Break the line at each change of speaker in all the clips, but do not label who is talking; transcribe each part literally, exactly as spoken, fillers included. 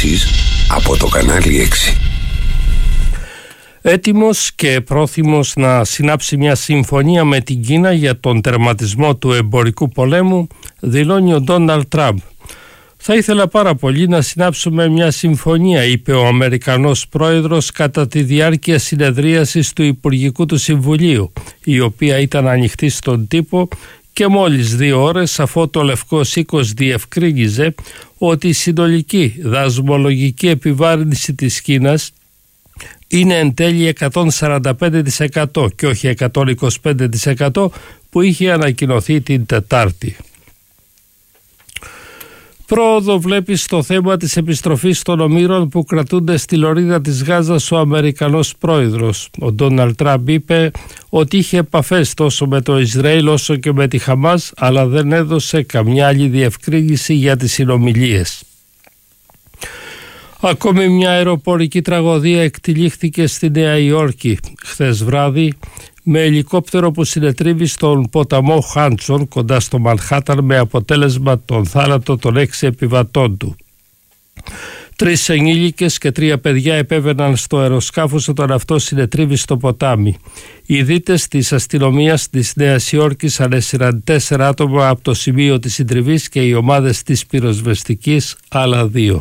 ειδήσεις από το κανάλι έξι.
Έτοιμος και πρόθυμος να συνάψει μια συμφωνία με την Κίνα για τον τερματισμό του εμπορικού πολέμου, δηλώνει ο Ντόναλντ Τραμπ. «Θα ήθελα πάρα πολύ να συνάψουμε μια συμφωνία», είπε ο Αμερικανός πρόεδρος κατά τη διάρκεια συνεδρίασης του Υπουργικού του Συμβουλίου, η οποία ήταν ανοιχτή στον τύπο και μόλις δύο ώρες αφού το Λευκός Οίκος διευκρίνιζε ότι η συνολική δασμολογική επιβάρυνση της Κίνας είναι εν τέλει εκατόν σαράντα πέντε τοις εκατό και όχι εκατόν είκοσι πέντε τοις εκατό που είχε ανακοινωθεί την Τετάρτη. Πρόοδο βλέπει στο θέμα της επιστροφής των ομήρων που κρατούνται στη λωρίδα της Γάζας ο Αμερικανός πρόεδρος. Ο Ντόναλντ Τραμπ είπε ότι είχε επαφές τόσο με το Ισραήλ όσο και με τη Χαμάς, αλλά δεν έδωσε καμιά άλλη διευκρίνηση για τις συνομιλίες. Ακόμη μια αεροπορική τραγωδία εκτυλίχθηκε στη Νέα Υόρκη χθες βράδυ με ελικόπτερο που συνετρίβει στον ποταμό Χάντσον κοντά στο Μανχάταν με αποτέλεσμα τον θάνατο των έξι επιβατών του. Τρεις ενήλικες και τρία παιδιά επέβαιναν στο αεροσκάφος όταν αυτό συνετρίβει στο ποτάμι. Οι δίτες της αστυνομίας της Νέας Υόρκης ανέσυραν τέσσερα άτομα από το σημείο της συντριβής και οι ομάδες της πυροσβεστικής άλλα δύο.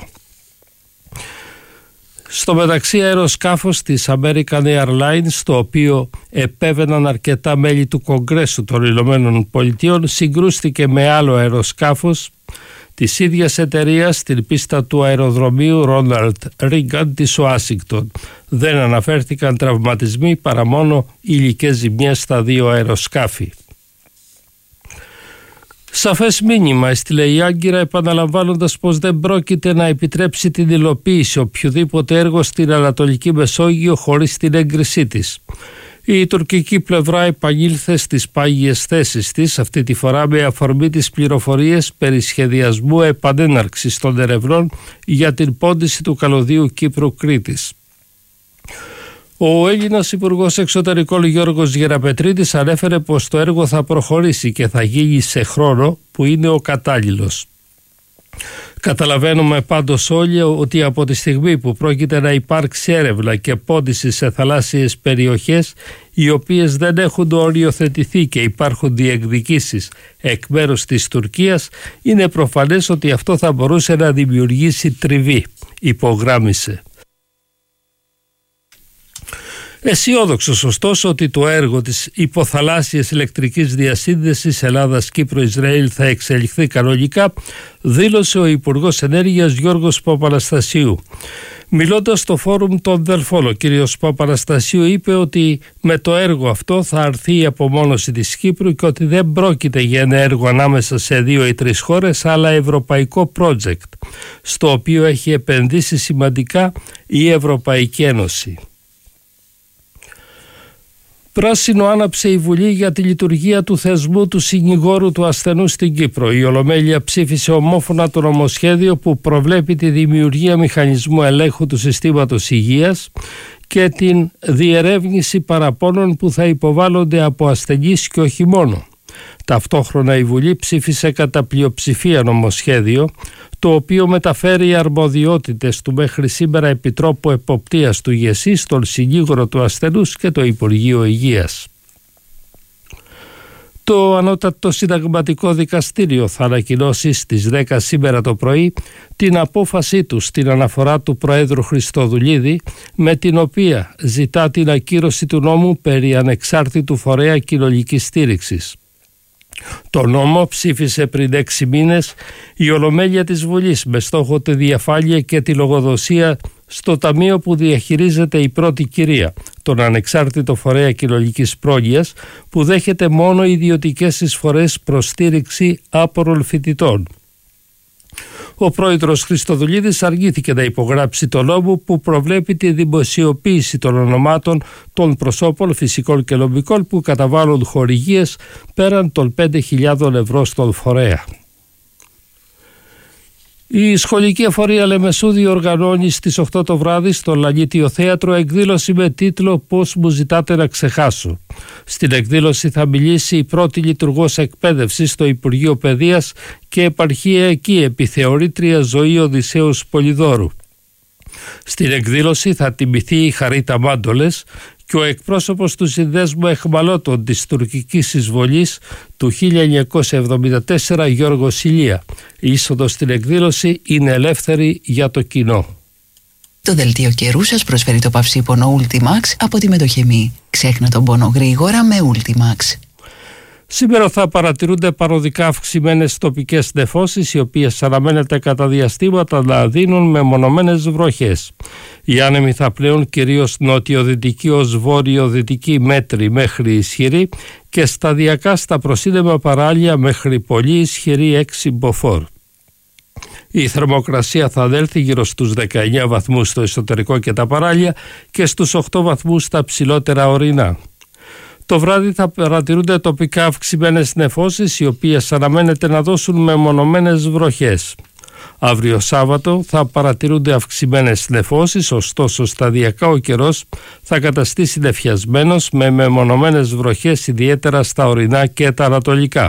Στο μεταξύ, αεροσκάφος της American Airlines, το οποίο επέβαιναν αρκετά μέλη του Κογκρέσου των Ηνωμένων Πολιτειών, συγκρούστηκε με άλλο αεροσκάφος της ίδιας εταιρείας στην πίστα του αεροδρομίου Ρόναλντ Ρίγκαν της Ουάσιγκτον. Δεν αναφέρθηκαν τραυματισμοί παρά μόνο υλικές ζημιές στα δύο αεροσκάφη. Σαφές μήνυμα έστειλε η Άγκυρα επαναλαμβάνοντας πως δεν πρόκειται να επιτρέψει την υλοποίηση οποιοδήποτε έργο στην Ανατολική Μεσόγειο χωρίς την έγκρισή της. Η τουρκική πλευρά επανήλθε στις πάγιες θέσεις της, αυτή τη φορά με αφορμή τις πληροφορίες περί σχεδιασμού επανέναρξης των ερευνών για την πόντιση του καλωδίου Κύπρου-Κρήτης. Ο Έλληνας Υπουργός Εξωτερικών Γιώργος Γεραπετρίτης ανέφερε πως το έργο θα προχωρήσει και θα γίνει σε χρόνο που είναι ο κατάλληλος. Καταλαβαίνουμε πάντως όλοι ότι από τη στιγμή που πρόκειται να υπάρξει έρευνα και πόντιση σε θαλάσσιες περιοχές οι οποίες δεν έχουν οριοθετηθεί και υπάρχουν διεκδικήσεις εκ μέρους της Τουρκίας, είναι προφανές ότι αυτό θα μπορούσε να δημιουργήσει τριβή, υπογράμμισε. Αισιόδοξος ωστόσο ότι το έργο της υποθαλάσσιας ηλεκτρικής διασύνδεσης Ελλάδας-Κύπρο-Ισραήλ θα εξελιχθεί κανονικά, δήλωσε ο Υπουργός Ενέργειας Γιώργος Παπαναστασίου. Μιλώντας στο φόρουμ των Δελφών, ο κ. Παπαναστασίου είπε ότι με το έργο αυτό θα αρθεί η απομόνωση της Κύπρου και ότι δεν πρόκειται για ένα έργο ανάμεσα σε δύο ή τρεις χώρες, αλλά ευρωπαϊκό project, στο οποίο έχει επενδύσει σημαντικά η Ευρωπαϊκή Ένωση. Πράσινο άναψε η Βουλή για τη λειτουργία του θεσμού του συνηγόρου του ασθενού στην Κύπρο. Η Ολομέλεια ψήφισε ομόφωνα το νομοσχέδιο που προβλέπει τη δημιουργία μηχανισμού ελέγχου του συστήματος υγείας και την διερεύνηση παραπώνων που θα υποβάλλονται από ασθενείς και όχι μόνο. Ταυτόχρονα η Βουλή ψήφισε κατά πλειοψηφία νομοσχέδιο, το οποίο μεταφέρει αρμοδιότητες του μέχρι σήμερα Επιτρόπου Εποπτείας του ΓΕΣΥ στον συνήγορο του ασθενούς και το Υπουργείο Υγείας. Το Ανώτατο Συνταγματικό Δικαστήριο θα ανακοινώσει στις δέκα σήμερα το πρωί την απόφασή του στην αναφορά του Προέδρου Χριστοδουλίδη, με την οποία ζητά την ακύρωση του νόμου περί ανεξάρτητου φορέα κοινωνικής στήριξης. Το νόμο ψήφισε πριν έξι μήνες η Ολομέλεια της Βουλής με στόχο τη διαφάνεια και τη λογοδοσία στο ταμείο που διαχειρίζεται η πρώτη κυρία, τον ανεξάρτητο φορέα κοινωνικής πρόνοιας, που δέχεται μόνο ιδιωτικές εισφορές προς στήριξη άπορων φοιτητών. Ο πρόεδρος Χριστοδουλίδης αρνήθηκε να υπογράψει το νόμο που προβλέπει τη δημοσιοποίηση των ονομάτων των προσώπων φυσικών και νομικών που καταβάλουν χορηγίες πέραν των πέντε χιλιάδες ευρώ στον φορέα. Η σχολική εφορία Λεμεσού διοργανώνει στις οκτώ το βράδυ στο Λανίτιο Θέατρο εκδήλωση με τίτλο «Πώς μου ζητάτε να ξεχάσω». Στην εκδήλωση θα μιλήσει η πρώτη λειτουργός εκπαίδευσης στο Υπουργείο Παιδείας και επαρχιακή επιθεωρήτρια Ζωή Οδυσσέως Πολυδόρου. Στην εκδήλωση θα τιμηθεί η Χαρίτα Μάντολες και ο εκπρόσωπος του Συνδέσμου Εχμαλώτων της τουρκικής εισβολής του χίλια εννιακόσια εβδομήντα τέσσερα Γιώργος Ηλία. Η είσοδος στην εκδήλωση είναι ελεύθερη για το κοινό.
Το δελτίο καιρού σας προσφέρει το παυσίπονο Ultimax από τη Μετοχεμή. Ξέχνα τον πόνο γρήγορα με Ultimax.
Σήμερα θα παρατηρούνται παροδικά αυξημένες τοπικές νεφώσεις, οι οποίες αναμένεται κατά διαστήματα να δίνουν μεμονωμένες βροχές. Οι άνεμοι θα πλέουν κυρίως νότιο-δυτική ως βόρειο-δυτική μέτρη μέχρι ισχυρή και σταδιακά στα προσύνδεμα παράλια μέχρι πολύ ισχυρή έξι μποφόρ. Η θερμοκρασία θα αδέλθει γύρω στους δεκαεννιά βαθμούς στο εσωτερικό και τα παράλια και στους οκτώ βαθμούς στα ψηλότερα ορεινά. Το βράδυ θα παρατηρούνται τοπικά αυξημένες νεφώσεις, οι οποίες αναμένεται να δώσουν μεμονωμένες βροχές. Αύριο Σάββατο θα παρατηρούνται αυξημένες νεφώσεις, ωστόσο σταδιακά ο καιρός θα καταστεί συννεφιασμένος με μεμονωμένες βροχές, ιδιαίτερα στα ορεινά και τα ανατολικά.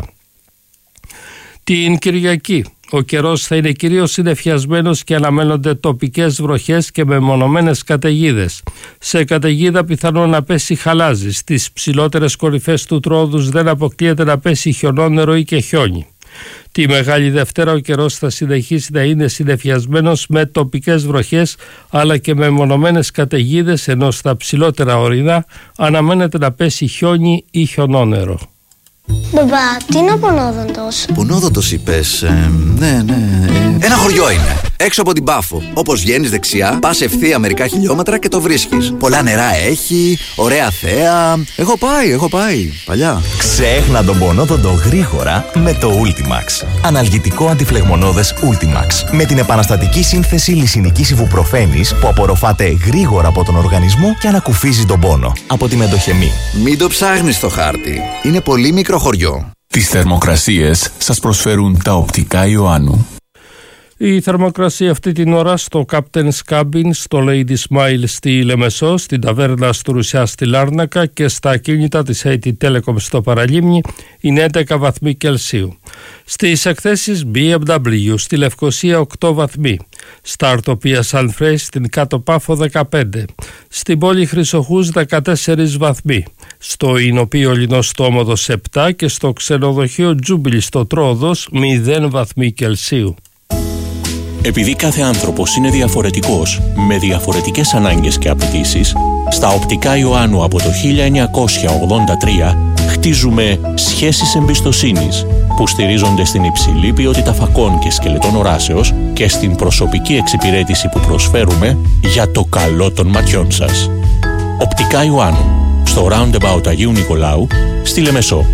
Την Κυριακή ο καιρός θα είναι κυρίως συννεφιασμένος και αναμένονται τοπικές βροχές και μεμονωμένες καταιγίδες. Σε καταιγίδα πιθανόν να πέσει χαλάζι. Στις ψηλότερες κορυφές του τρόδους δεν αποκλείεται να πέσει χιονόνερο ή και χιόνι. Τη Μεγάλη Δευτέρα ο καιρός θα συνεχίσει να είναι συννεφιασμένος με τοπικές βροχές αλλά και με μονομένες καταιγίδες, ενώ στα ψηλότερα ορεινά αναμένεται να πέσει χιόνι ή χιονόνερο.
Μπαμπά, τι είναι ο Πονόδοντος?
Πονόδοντος είπες, ε, ναι, ναι. Ε. Ένα χωριό είναι, έξω από την Πάφο. Όπως βγαίνεις δεξιά, πας ευθεία μερικά χιλιόμετρα και το βρίσκεις. Πολλά νερά έχει, ωραία θέα. Έχω πάει, έχω πάει, παλιά.
Ξέχνα τον Πονόδοντο γρήγορα με το Ultimax. Αναλγητικό αντιφλεγμονώδες Ultimax. Με την επαναστατική σύνθεση λυσινικής ιβουπροφένης που απορροφάται γρήγορα από τον οργανισμό και ανακουφίζει τον πόνο. Από τη Μετοχεμή.
Μην το ψάχνεις στο χάρτη. Είναι πολύ μικρό χωριό.
Τις θερμοκρασίες σας προσφέρουν τα οπτικά Ιωάννου.
Η θερμοκρασία αυτή την ώρα στο Captain's Cabin, στο Lady Smile στη Λεμεσό, στην ταβέρνα του Ρουσιά στη Λάρνακα και στα ακίνητα της έι τι Telecom στο Παραλίμνη είναι έντεκα βαθμοί Κελσίου. Στις εκθέσεις μπι εμ ντάμπλιου στη Λευκοσία οκτώ βαθμοί, στα Αρτοπία Σανφρέι στην Κάτω Πάφο δεκαπέντε, στην πόλη Χρυσοχούς δεκατέσσερις βαθμοί, στο Ηνοπείο Λινός στο Όμοδος επτά και στο ξενοδοχείο Τζούμπιλι στο Τρόδος μηδέν βαθμοί Κελσίου.
Επειδή κάθε άνθρωπος είναι διαφορετικός, με διαφορετικές ανάγκες και απαιτήσεις, στα οπτικά Ιωάννου από το χίλια εννιακόσια ογδόντα τρία χτίζουμε σχέσεις εμπιστοσύνης που στηρίζονται στην υψηλή ποιότητα φακών και σκελετών οράσεως και στην προσωπική εξυπηρέτηση που προσφέρουμε για το καλό των ματιών σας. Οπτικά Ιωάννου, στο Roundabout Αγίου Νικολάου, στη Λεμεσό.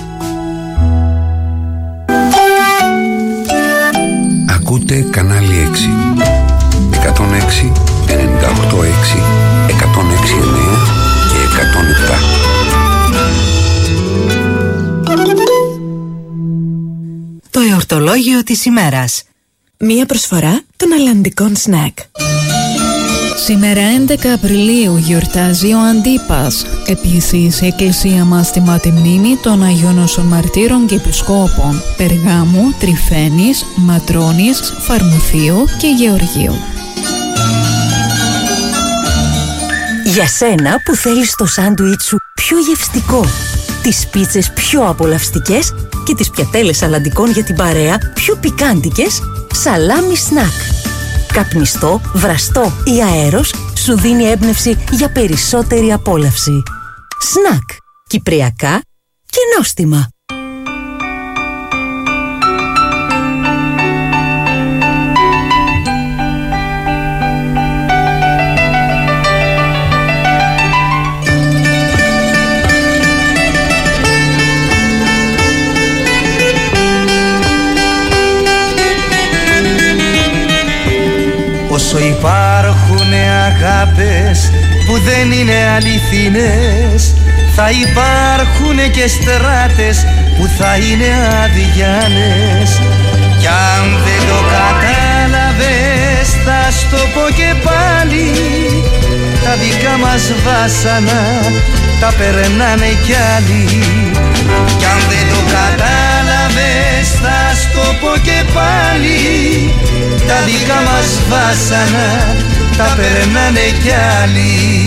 Ακούτε κανάλι έξι. εκατόν έξι, ενενήντα οκτώ έξι, εκατόν έξι εννέα και εκατόν επτά.
Το εορτολόγιο της ημέρας. Μία προσφορά των αλλαντικών σνακ.
Σήμερα έντεκα Απριλίου γιορτάζει ο Αντίπας. Επίσης η εκκλησία μας τιμά τη μνήμη των Αγίων Όσων Μαρτύρων και Επισκόπων Περγάμου, Τριφαίνης, Ματρώνης, Φαρμουθίου και Γεωργίου.
Για σένα που θέλεις το σάντουιτ σου πιο γευστικό, τις πίτσες πιο απολαυστικές και τις πιατέλες αλλαντικών για την παρέα πιο πικάντικες, Σαλάμι Σνακ. Καπνιστό, βραστό ή αέρος σου δίνει έμπνευση για περισσότερη απόλαυση. Σνακ. Κυπριακά και νόστιμα.
Όσο υπάρχουν αγάπες που δεν είναι αληθινές, θα υπάρχουν και στράτες που θα είναι αδιάνες. Κι αν δεν το κατάλαβες θα στο πω και πάλι, τα δικά μας βάσανα τα περνάνε κι άλλοι. Κι αν δεν το κατάλαβες θα στο πω και πάλι, τα δικά μας βάσανα τα περνάνε κι άλλοι.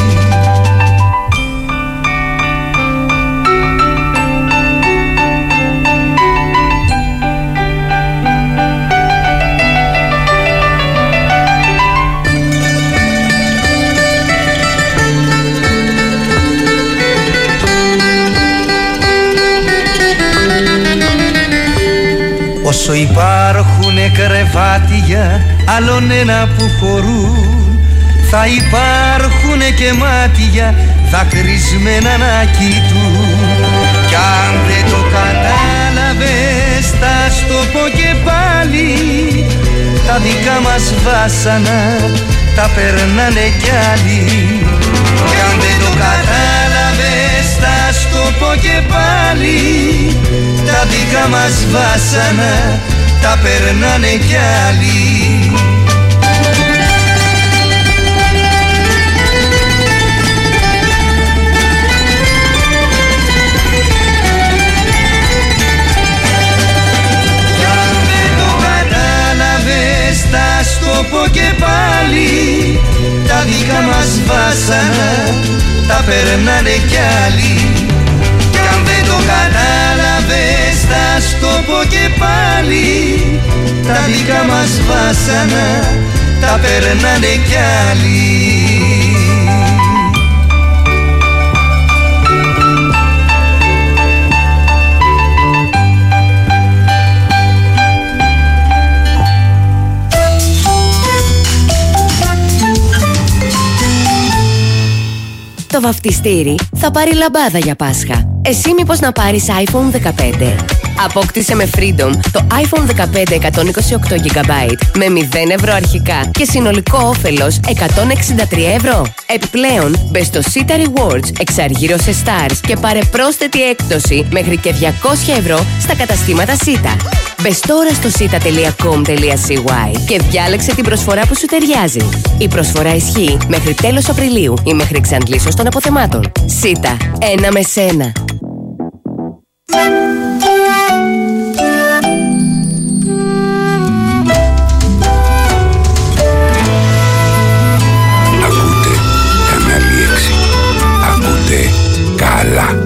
Όσο υπάρχουνε κρεβάτια άλλον ένα που χωρούν, θα υπάρχουνε και μάτια δακρυσμένα να κοιτούν. Κι αν δεν το κατάλαβες θα στο πω και πάλι, τα δικά μας βάσανα τα περνάνε κι άλλοι. Κι αν δεν το κατάλαβες θα στο πω και πάλι, τα δικά μας βάσανα τα περνάνε κι άλλοι. Κι αν δεν το κατάλαβες θα στο πω και πάλι, τα δικά μας βάσανα τα περνάνε κι άλλοι. Κι αν δεν το κατάλαβες θα στο πω και πάλι, τα δικά μας βάσανα τα περνάνε κι άλλοι.
Το βαφτιστήρι θα πάρει λαμπάδα για Πάσχα. Εσύ μήπως να πάρεις άιφον δεκαπέντε. Απόκτησε με Freedom το άιφον δεκαπέντε εκατόν είκοσι οκτώ τζι μπι με μηδέν ευρώ αρχικά και συνολικό όφελος εκατόν εξήντα τρία ευρώ. Επιπλέον, μπες στο Sita Rewards, εξαργύρωσε Stars και πάρε πρόσθετη έκπτωση μέχρι και διακόσια ευρώ στα καταστήματα Sita. Μπες τώρα στο sita τελεία com τελεία c y και διάλεξε την προσφορά που σου ταιριάζει. Η προσφορά ισχύει μέχρι τέλος Απριλίου ή μέχρι εξαντλήσεως των αποθεμάτων. Sita, ένα με σένα.
Ακούτε κανάλι έξι. Ακούτε καλά.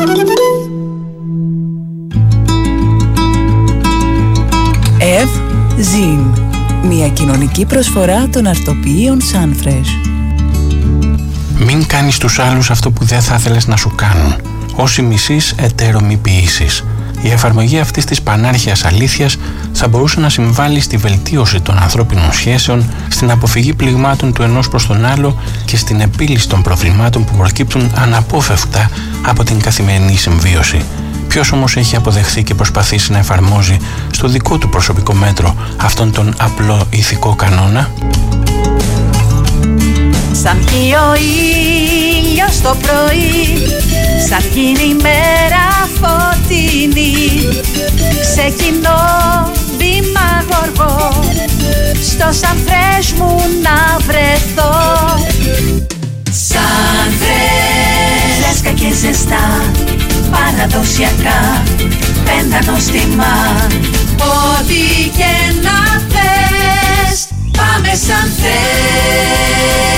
Ευ Ζιν, μια κοινωνική προσφορά των αρτοποιείων Sunfresh.
Μην κάνεις τους άλλους αυτό που δεν θα ήθελες να σου κάνουν. Όσοι μισείς, εταίρο μη ποιήσεις. Η εφαρμογή αυτής της πανάρχαιας αλήθειας θα μπορούσε να συμβάλλει στη βελτίωση των ανθρώπινων σχέσεων, στην αποφυγή πληγμάτων του ενός προς τον άλλο και στην επίλυση των προβλημάτων που προκύπτουν αναπόφευκτα από την καθημερινή συμβίωση. Ποιος όμως έχει αποδεχθεί και προσπαθήσει να εφαρμόζει στο δικό του προσωπικό μέτρο αυτόν τον απλό ηθικό κανόνα?
Σαν βγει ο ήλιος το πρωί, σαν γίνει η μέρα φωτεινή, ξεκινώ βήμα γοργό, στο Sunfresh μου να βρεθώ. Sunfresh, φρέσκα και ζεστά, παραδοσιακά, πέντα νόστιμα, ό,τι και να θες, πάμε Sunfresh.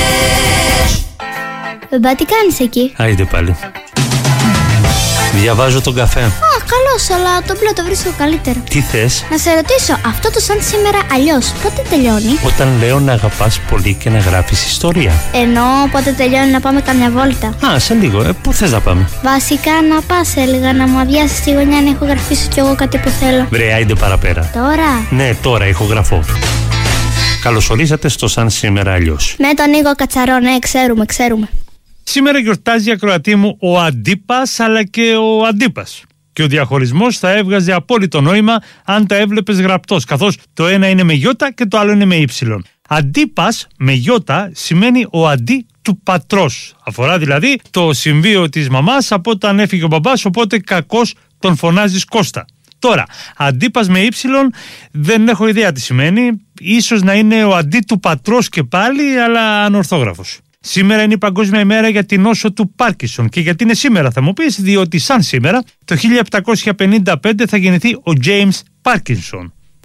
Μπαμπά, τι κάνεις εκεί?
Άιντε πάλι. Διαβάζω τον καφέ.
Α, καλώς, αλλά το μπλε το βρίσκω καλύτερο.
Τι θες?
Να σε ρωτήσω, αυτό το σαν σήμερα αλλιώς, πότε τελειώνει?
Όταν λέω να αγαπάς πολύ και να γράφεις ιστορία.
Ενώ πότε τελειώνει να πάμε καμιά βόλτα?
Α, σε λίγο. Ε, πού θες να πάμε?
Βασικά να πας έλεγα, να μου αδειάσεις τη γωνιά να ηχογραφήσω κι εγώ κάτι που θέλω.
Βρε, άιντε παραπέρα.
Τώρα?
Ναι, τώρα ηχογραφώ. Καλωσορίσατε στο Σαν Σήμερα Αλλιώς.
Με τον Νίκο Κατσαρό, ναι, ξέρουμε, ξέρουμε.
Σήμερα γιορτάζει, ακροατή μου, ο Αντίπας αλλά και ο Αντίπας. Και ο διαχωρισμός θα έβγαζε απόλυτο νόημα αν τα έβλεπες γραπτός, καθώς το ένα είναι με γιώτα και το άλλο είναι με ύψιλον. Αντίπας με γιώτα σημαίνει ο αντί του πατρός. Αφορά δηλαδή το συμβείο της μαμάς από όταν έφυγε ο μπαμπάς, οπότε κακώς τον φωνάζεις Κώστα. Τώρα, αντίπας με ύψιλον δεν έχω ιδέα τι σημαίνει. Ίσως να είναι ο αντί του πατρός και πάλι, αλλά ανορθόγραφος. Σήμερα είναι η Παγκόσμια ημέρα για την νόσο του Πάρκινσον. Και γιατί είναι σήμερα, θα μου πεις? Διότι σαν σήμερα, το χίλια επτακόσια πενήντα πέντε θα γεννηθεί ο James Πάρκινσον.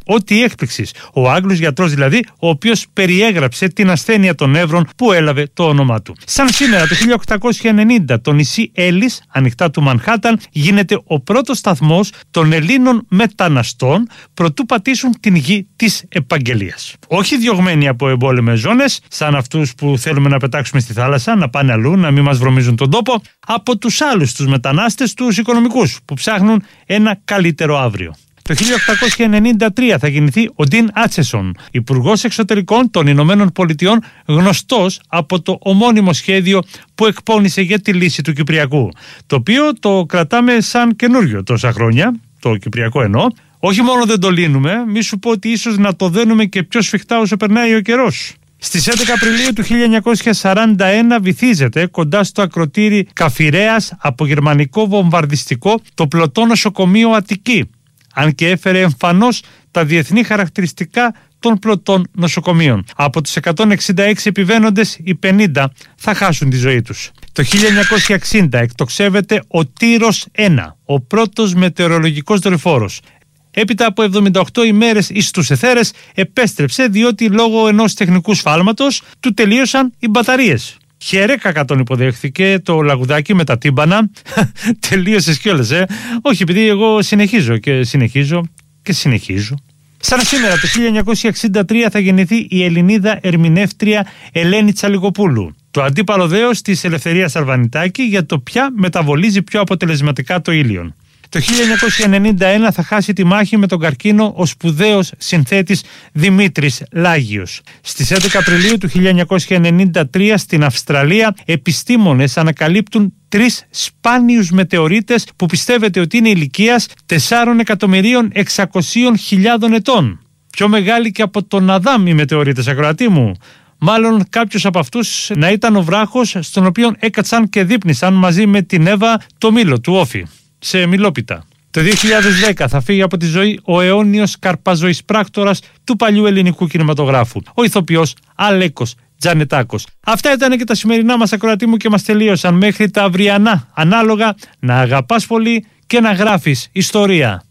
Ό,τι έκπληξης. Ο Άγγλος γιατρός δηλαδή, ο οποίος περιέγραψε την ασθένεια των νεύρων που έλαβε το όνομά του. Σαν σήμερα το χίλια οκτακόσια ενενήντα, το νησί Έλλης, ανοιχτά του Μανχάταν, γίνεται ο πρώτος σταθμός των Ελλήνων μεταναστών προτού πατήσουν την γη της επαγγελίας. Όχι διωγμένοι από εμπόλεμες ζώνες, σαν αυτούς που θέλουμε να πετάξουμε στη θάλασσα, να πάνε αλλού, να μην μας βρωμίζουν τον τόπο, από τους άλλους τους μετανάστες, τους οικονομικούς, που ψάχνουν ένα καλύτερο αύριο. Το χίλια οκτακόσια ενενήντα τρία θα γεννηθεί ο Ντίν Άτσεσον, υπουργός εξωτερικών των Ηνωμένων Πολιτειών, γνωστός από το ομώνυμο σχέδιο που εκπώνησε για τη λύση του Κυπριακού, το οποίο το κρατάμε σαν καινούριο τόσα χρόνια, το Κυπριακό εννοώ. Όχι μόνο δεν το λύνουμε, μη σου πω ότι ίσως να το δένουμε και πιο σφιχτά όσο περνάει ο καιρός. Στις έντεκα Απριλίου του χίλια εννιακόσια σαράντα ένα βυθίζεται κοντά στο ακροτήρι Καφιρέας από γερμανικό βομβαρδιστικό το πλωτό νοσοκομείο Αττική, αν και έφερε εμφανώς τα διεθνή χαρακτηριστικά των πλωτών νοσοκομείων. Από τους εκατόν εξήντα έξι επιβαίνοντες, οι πενήντα θα χάσουν τη ζωή τους. Το χίλια εννιακόσια εξήντα εκτοξεύεται ο Τύρος ένα, ο πρώτος μετεωρολογικός δορυφόρος. Έπειτα από εβδομήντα οκτώ ημέρες εις τους εθέρες επέστρεψε, διότι λόγω ενός τεχνικού σφάλματος του τελείωσαν οι μπαταρίες. Χαίρε, κακά τον υποδέχθηκε το λαγουδάκι με τα τύμπανα. Τελείωσες κιόλας, ε. Όχι, επειδή εγώ συνεχίζω και συνεχίζω και συνεχίζω. Σαν σήμερα το χίλια εννιακόσια εξήντα τρία θα γεννηθεί η Ελληνίδα ερμηνεύτρια Ελένη Τσαλικοπούλου, το αντίπαλο δέος της Ελευθερίας Αρβανιτάκη για το ποια μεταβολίζει πιο αποτελεσματικά το ήλιον. Το χίλια εννιακόσια ενενήντα ένα θα χάσει τη μάχη με τον καρκίνο ο σπουδαίος συνθέτης Δημήτρης Λάγιος. Στις έντεκα Απριλίου του χίλια εννιακόσια ενενήντα τρία στην Αυστραλία επιστήμονες ανακαλύπτουν τρεις σπάνιους μετεωρίτες που πιστεύετε ότι είναι ηλικίας τεσσάρων εκατομμυρίων εξακοσίων χιλιάδων ετών. Πιο μεγάλοι και από τον Αδάμ οι μετεωρίτες, ακροατή μου. Μάλλον κάποιος από αυτούς να ήταν ο βράχος στον οποίο έκατσαν και δείπνησαν μαζί με την Εύα το μήλο του Όφη, σε μιλόπιτα. Το δύο χιλιάδες δέκα θα φύγει από τη ζωή ο αιώνιος καρπαζοής πράκτορας του παλιού ελληνικού κινηματογράφου, ο ηθοποιός Αλέκος Τζανετάκος. Αυτά ήταν και τα σημερινά μας, ακροατή μου, και μας τελείωσαν. Μέχρι τα αυριανά, ανάλογα, να αγαπάς πολύ και να γράφεις ιστορία.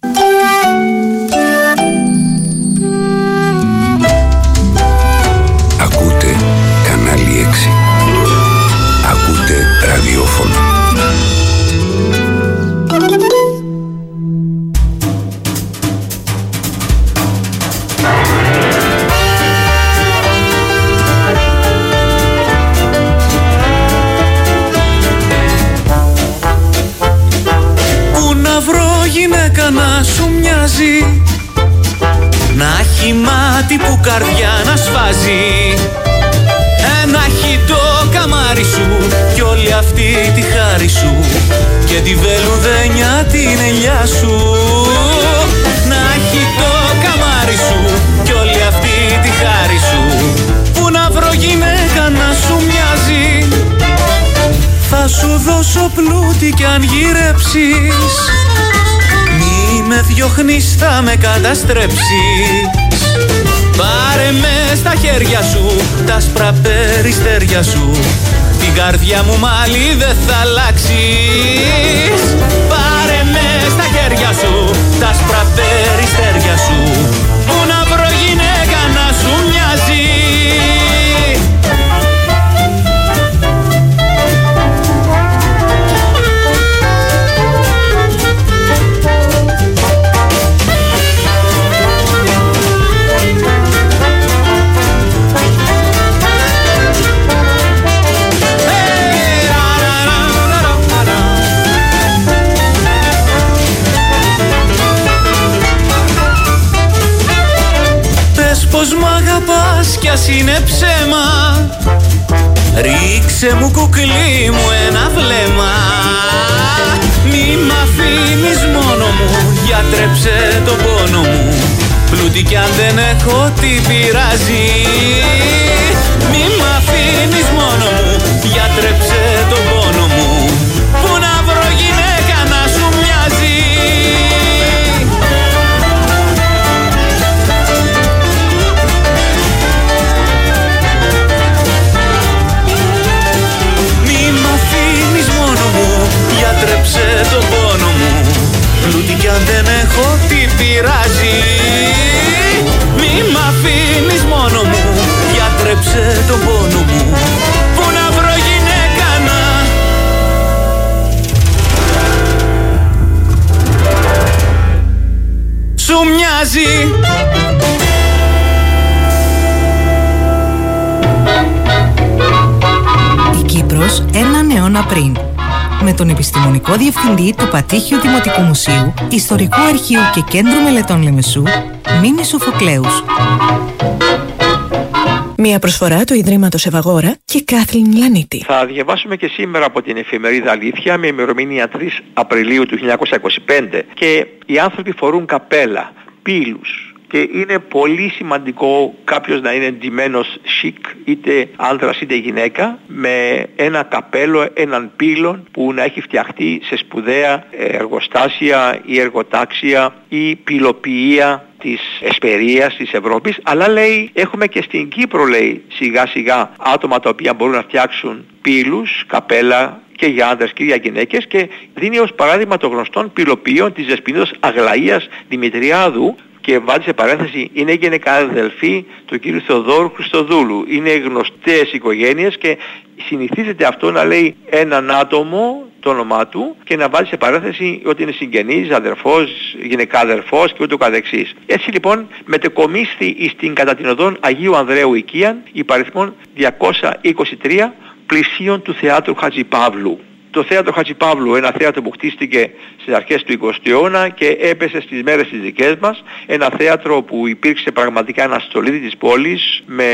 Ακούτε κανάλι έξι. Ακούτε ραδιόφωνο.
Γυναίκα να σου μοιάζει, να έχει μάτι που καρδιά να σφάζει, να έχει το καμάρι σου κι όλη αυτή τη χάρη σου και τη βελουδένια την ελιά σου. Να έχει το καμάρι σου κι όλη αυτή τη χάρη σου. Πού να βρω γυναίκα να σου μοιάζει, θα σου δώσω πλούτη κι αν γυρέψεις, μη με διώχνεις, θα με καταστρέψεις. Πάρε με στα χέρια σου, τα άσπρα περιστέρια σου, την καρδιά μου μάλι δεν θα αλλάξεις. Πάρε με στα χέρια σου, τα άσπρα περιστέρια σου, πού να βρω γυναίκα να σου μοιάζει. Πως μ' αγαπάς κι ας είναι ψέμα, ρίξε μου κουκλί μου ένα βλέμμα. Μη μ' αφήνεις μόνο μου, γιατρέψε τον πόνο μου, πλούτη κι αν δεν έχω τι πειράζει. Μη μ' αφήνεις μόνο μου, γιατρέψε τον πόνο μου, πού να βρω γυναίκα να σου μοιάζει. Γιατρέψε τον πόνο μου, πλούτη κι αν δεν έχω τι πειράζει. Άκουσε τον πόνο μου, πού να βρω γυναίκα να σου μοιάζει.
Η Κύπρος έναν αιώνα πριν. Με τον επιστημονικό διευθυντή του Πατήχιου Δημοτικού Μουσείου, Ιστορικού Αρχείου και Κέντρου Μελετών Λεμεσού, Μίμη Σοφοκλέους. Μια προσφορά του Ιδρύματος Ευαγόρα και Κάθλιν Λανίτη.
Θα διαβάσουμε και σήμερα από την εφημερίδα Αλήθεια με ημερομηνία τρεις Απριλίου του χίλια εννιακόσια είκοσι πέντε και οι άνθρωποι φορούν καπέλα, πύλους. Και είναι πολύ σημαντικό κάποιος να είναι ντυμένος chic, είτε άντρας είτε γυναίκα, με ένα καπέλο, έναν πύλον που να έχει φτιαχτεί σε σπουδαία εργοστάσια ή εργοτάξια ή πυλοποιία της εσπερίας της Ευρώπης. Αλλά λέει, έχουμε και στην Κύπρο, λέει, σιγά σιγά άτομα τα οποία μπορούν να φτιάξουν πύλους, καπέλα και για άντρες και για γυναίκες, και δίνει ως παράδειγμα των γνωστών πυλοποιείων της Δεσποινίδος Αγλαΐας Δημητριάδου, και βάλει σε παρένθεση, είναι γενικά αδελφή του κ. Θεοδόρου Χριστοδούλου. Είναι γνωστές οικογένειες και συνηθίζεται αυτό να λέει έναν άτομο το όνομά του και να βάλει σε παρένθεση ότι είναι συγγενής, αδερφός, γυναικά αδερφός και ούτω καθεξής. Έτσι λοιπόν μετεκομίστη στην κατά την οδόν Αγίου Ανδρέου οικίαν υπαριθμών διακόσια είκοσι τρία πλησίων του Θεάτρου Χατζηπαύλου. Το θέατρο Χατζηπαύλου, ένα θέατρο που χτίστηκε στις αρχές του εικοστού αιώνα και έπεσε στις μέρες τις δικές μας. Ένα θέατρο που υπήρξε πραγματικά ένα στολίδι της πόλης με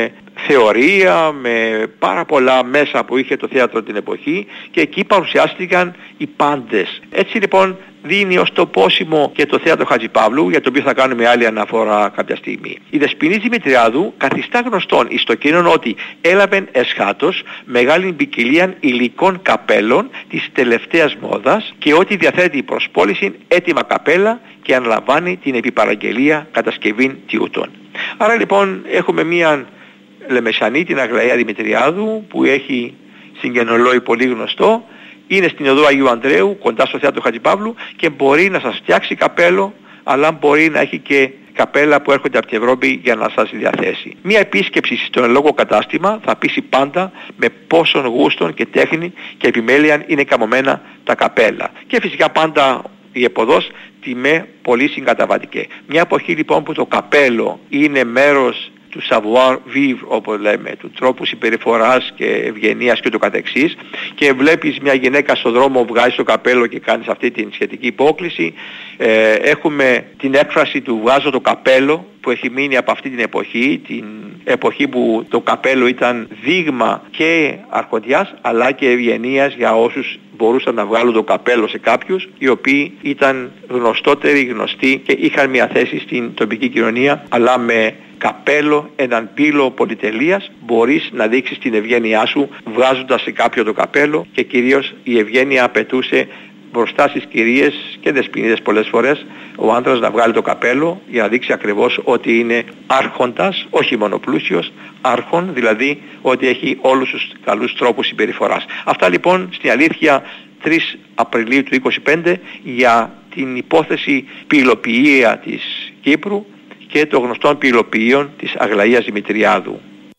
θεωρία, με πάρα πολλά μέσα που είχε το θέατρο την εποχή, και εκεί παρουσιάστηκαν οι πάντες. Έτσι λοιπόν δίνει ως το πόσιμο και το θέατρο Χατζηπαύλου, για το οποίο θα κάνουμε άλλη αναφορά κάποια στιγμή. Η Δεσποινή Δημητριάδου καθιστά γνωστόν εις το κοινόν ότι έλαβεν εσχάτως μεγάλη ποικιλία υλικών καπέλων της τελευταίας μόδας και ότι διαθέτει προς πώληση έτοιμα καπέλα και αναλαμβάνει την επιπαραγγελία κατασκευήν τιούτων. Άρα λοιπόν έχουμε μία Λεμεσανή, την Αγλαία Δημητριάδου, που έχει συγγενολόι πολύ γνωστό, είναι στην οδό Αγίου Ανδρέου κοντά στο θέατρο Χατζηπαύλου και μπορεί να σας φτιάξει καπέλο, αλλά μπορεί να έχει και καπέλα που έρχονται από την Ευρώπη για να σας διαθέσει. Μία επίσκεψη στον λόγο κατάστημα θα πείσει πάντα με πόσον γούστον και τέχνη και επιμέλεια είναι καμωμένα τα καπέλα. Και φυσικά πάντα η εποδός τιμέ πολύ συγκαταβατικέ. Μια εποχή λοιπόν που το καπέλο είναι μέρος του savoir-vivre, όπως λέμε, του τρόπου συμπεριφοράς και ευγενίας και το καθεξής, και βλέπεις μια γυναίκα στον δρόμο, βγάζεις το καπέλο και κάνεις αυτή την σχετική υπόκληση. Ε, έχουμε την έκφραση του βγάζω το καπέλο, που έχει μείνει από αυτή την εποχή, την εποχή που το καπέλο ήταν δείγμα και αρχοντιάς αλλά και ευγενίας για όσους μπορούσαν να βγάλουν το καπέλο σε κάποιους οι οποίοι ήταν γνωστότεροι, γνωστοί και είχαν μια θέση στην τοπική κοινωνία, αλλά με καπέλο, έναν πύλο πολυτελείας μπορείς να δείξεις την ευγένειά σου βγάζοντας σε κάποιο το καπέλο, και κυρίως η ευγένεια απαιτούσε μπροστά στις κυρίες και δεσποινίδες πολλές φορές ο άντρας να βγάλει το καπέλο για να δείξει ακριβώς ότι είναι άρχοντας, όχι μόνο πλούσιος, άρχον, δηλαδή ότι έχει όλους τους καλούς τρόπους συμπεριφοράς. Αυτά λοιπόν στην αλήθεια τρεις Απριλίου του είκοσι πέντε για την υπόθεση πυλοποιία της Κύπρου και των γνωστών πυλοποιείων της Αγλαΐας Δημητριάδου.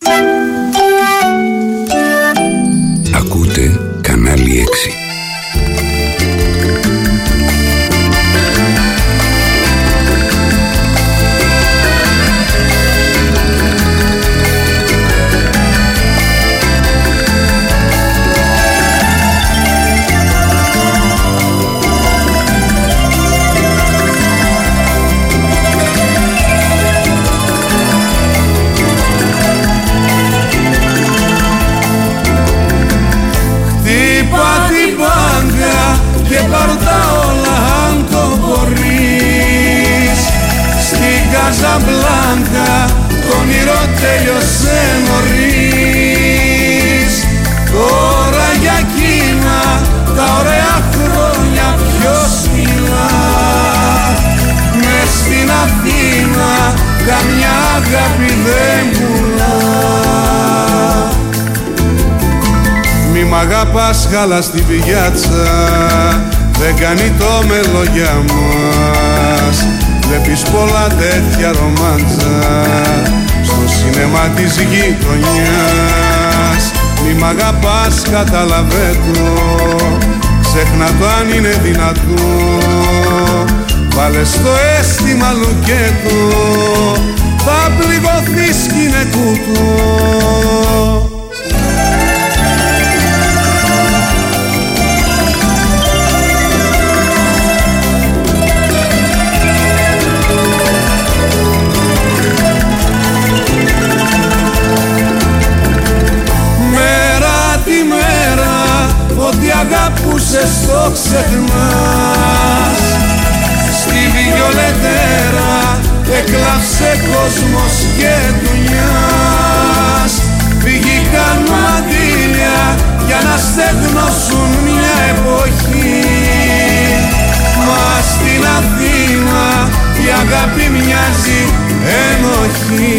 Ακούτε κανάλι έξι.
Και πάρ' τα όλα αν το μπορείς. Στην Καζαμπλάνκα το όνειρο τέλειωσε νωρίς. Τώρα για εκείνα τα ωραία χρόνια ποιος μιλά. Μες στην Αθήνα καμιά αγάπη δεν πουλά. Μη μ' αγαπάς χάλα στην πιάτσα, δεν κάνει το μέλο για μας. Βλέπεις πολλά τέτοια ρομάντσα στο
σινεμά της γειτονιάς. Μη μ' αγαπάς, κατάλαβε το, ξέχνα το αν είναι δυνατό. Βάλε στο αίσθημα λουκέτο, θα πληγωθείς κι είναι κουτό. Ό,τι αγάπουσες το ξεχνάς. Στη βιολετέρα έκλαψε κόσμος και δουνιάς. Φύγηκαν μαντήλια για να στεγνώσουν μια εποχή. Μα στην Αθήνα η αγάπη μοιάζει ενοχή.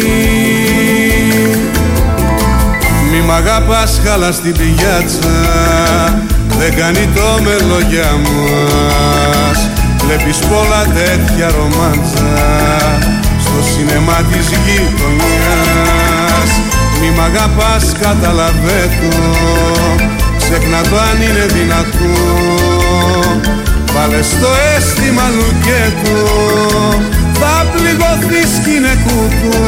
Μη μ' αγαπάς, χάλα στην πηγιάτσα, δεν κάνει το μέλο για μας. Βλέπεις πολλά τέτοια ρομάντσα στο σινεμά της γειτονιάς. Μη μ' αγαπάς, κατάλαβε το, ξέχνα το αν είναι δυνατό. Βάλε στο αίσθημα λουκέτο, θα πληγωθείς κι είναι κουτό.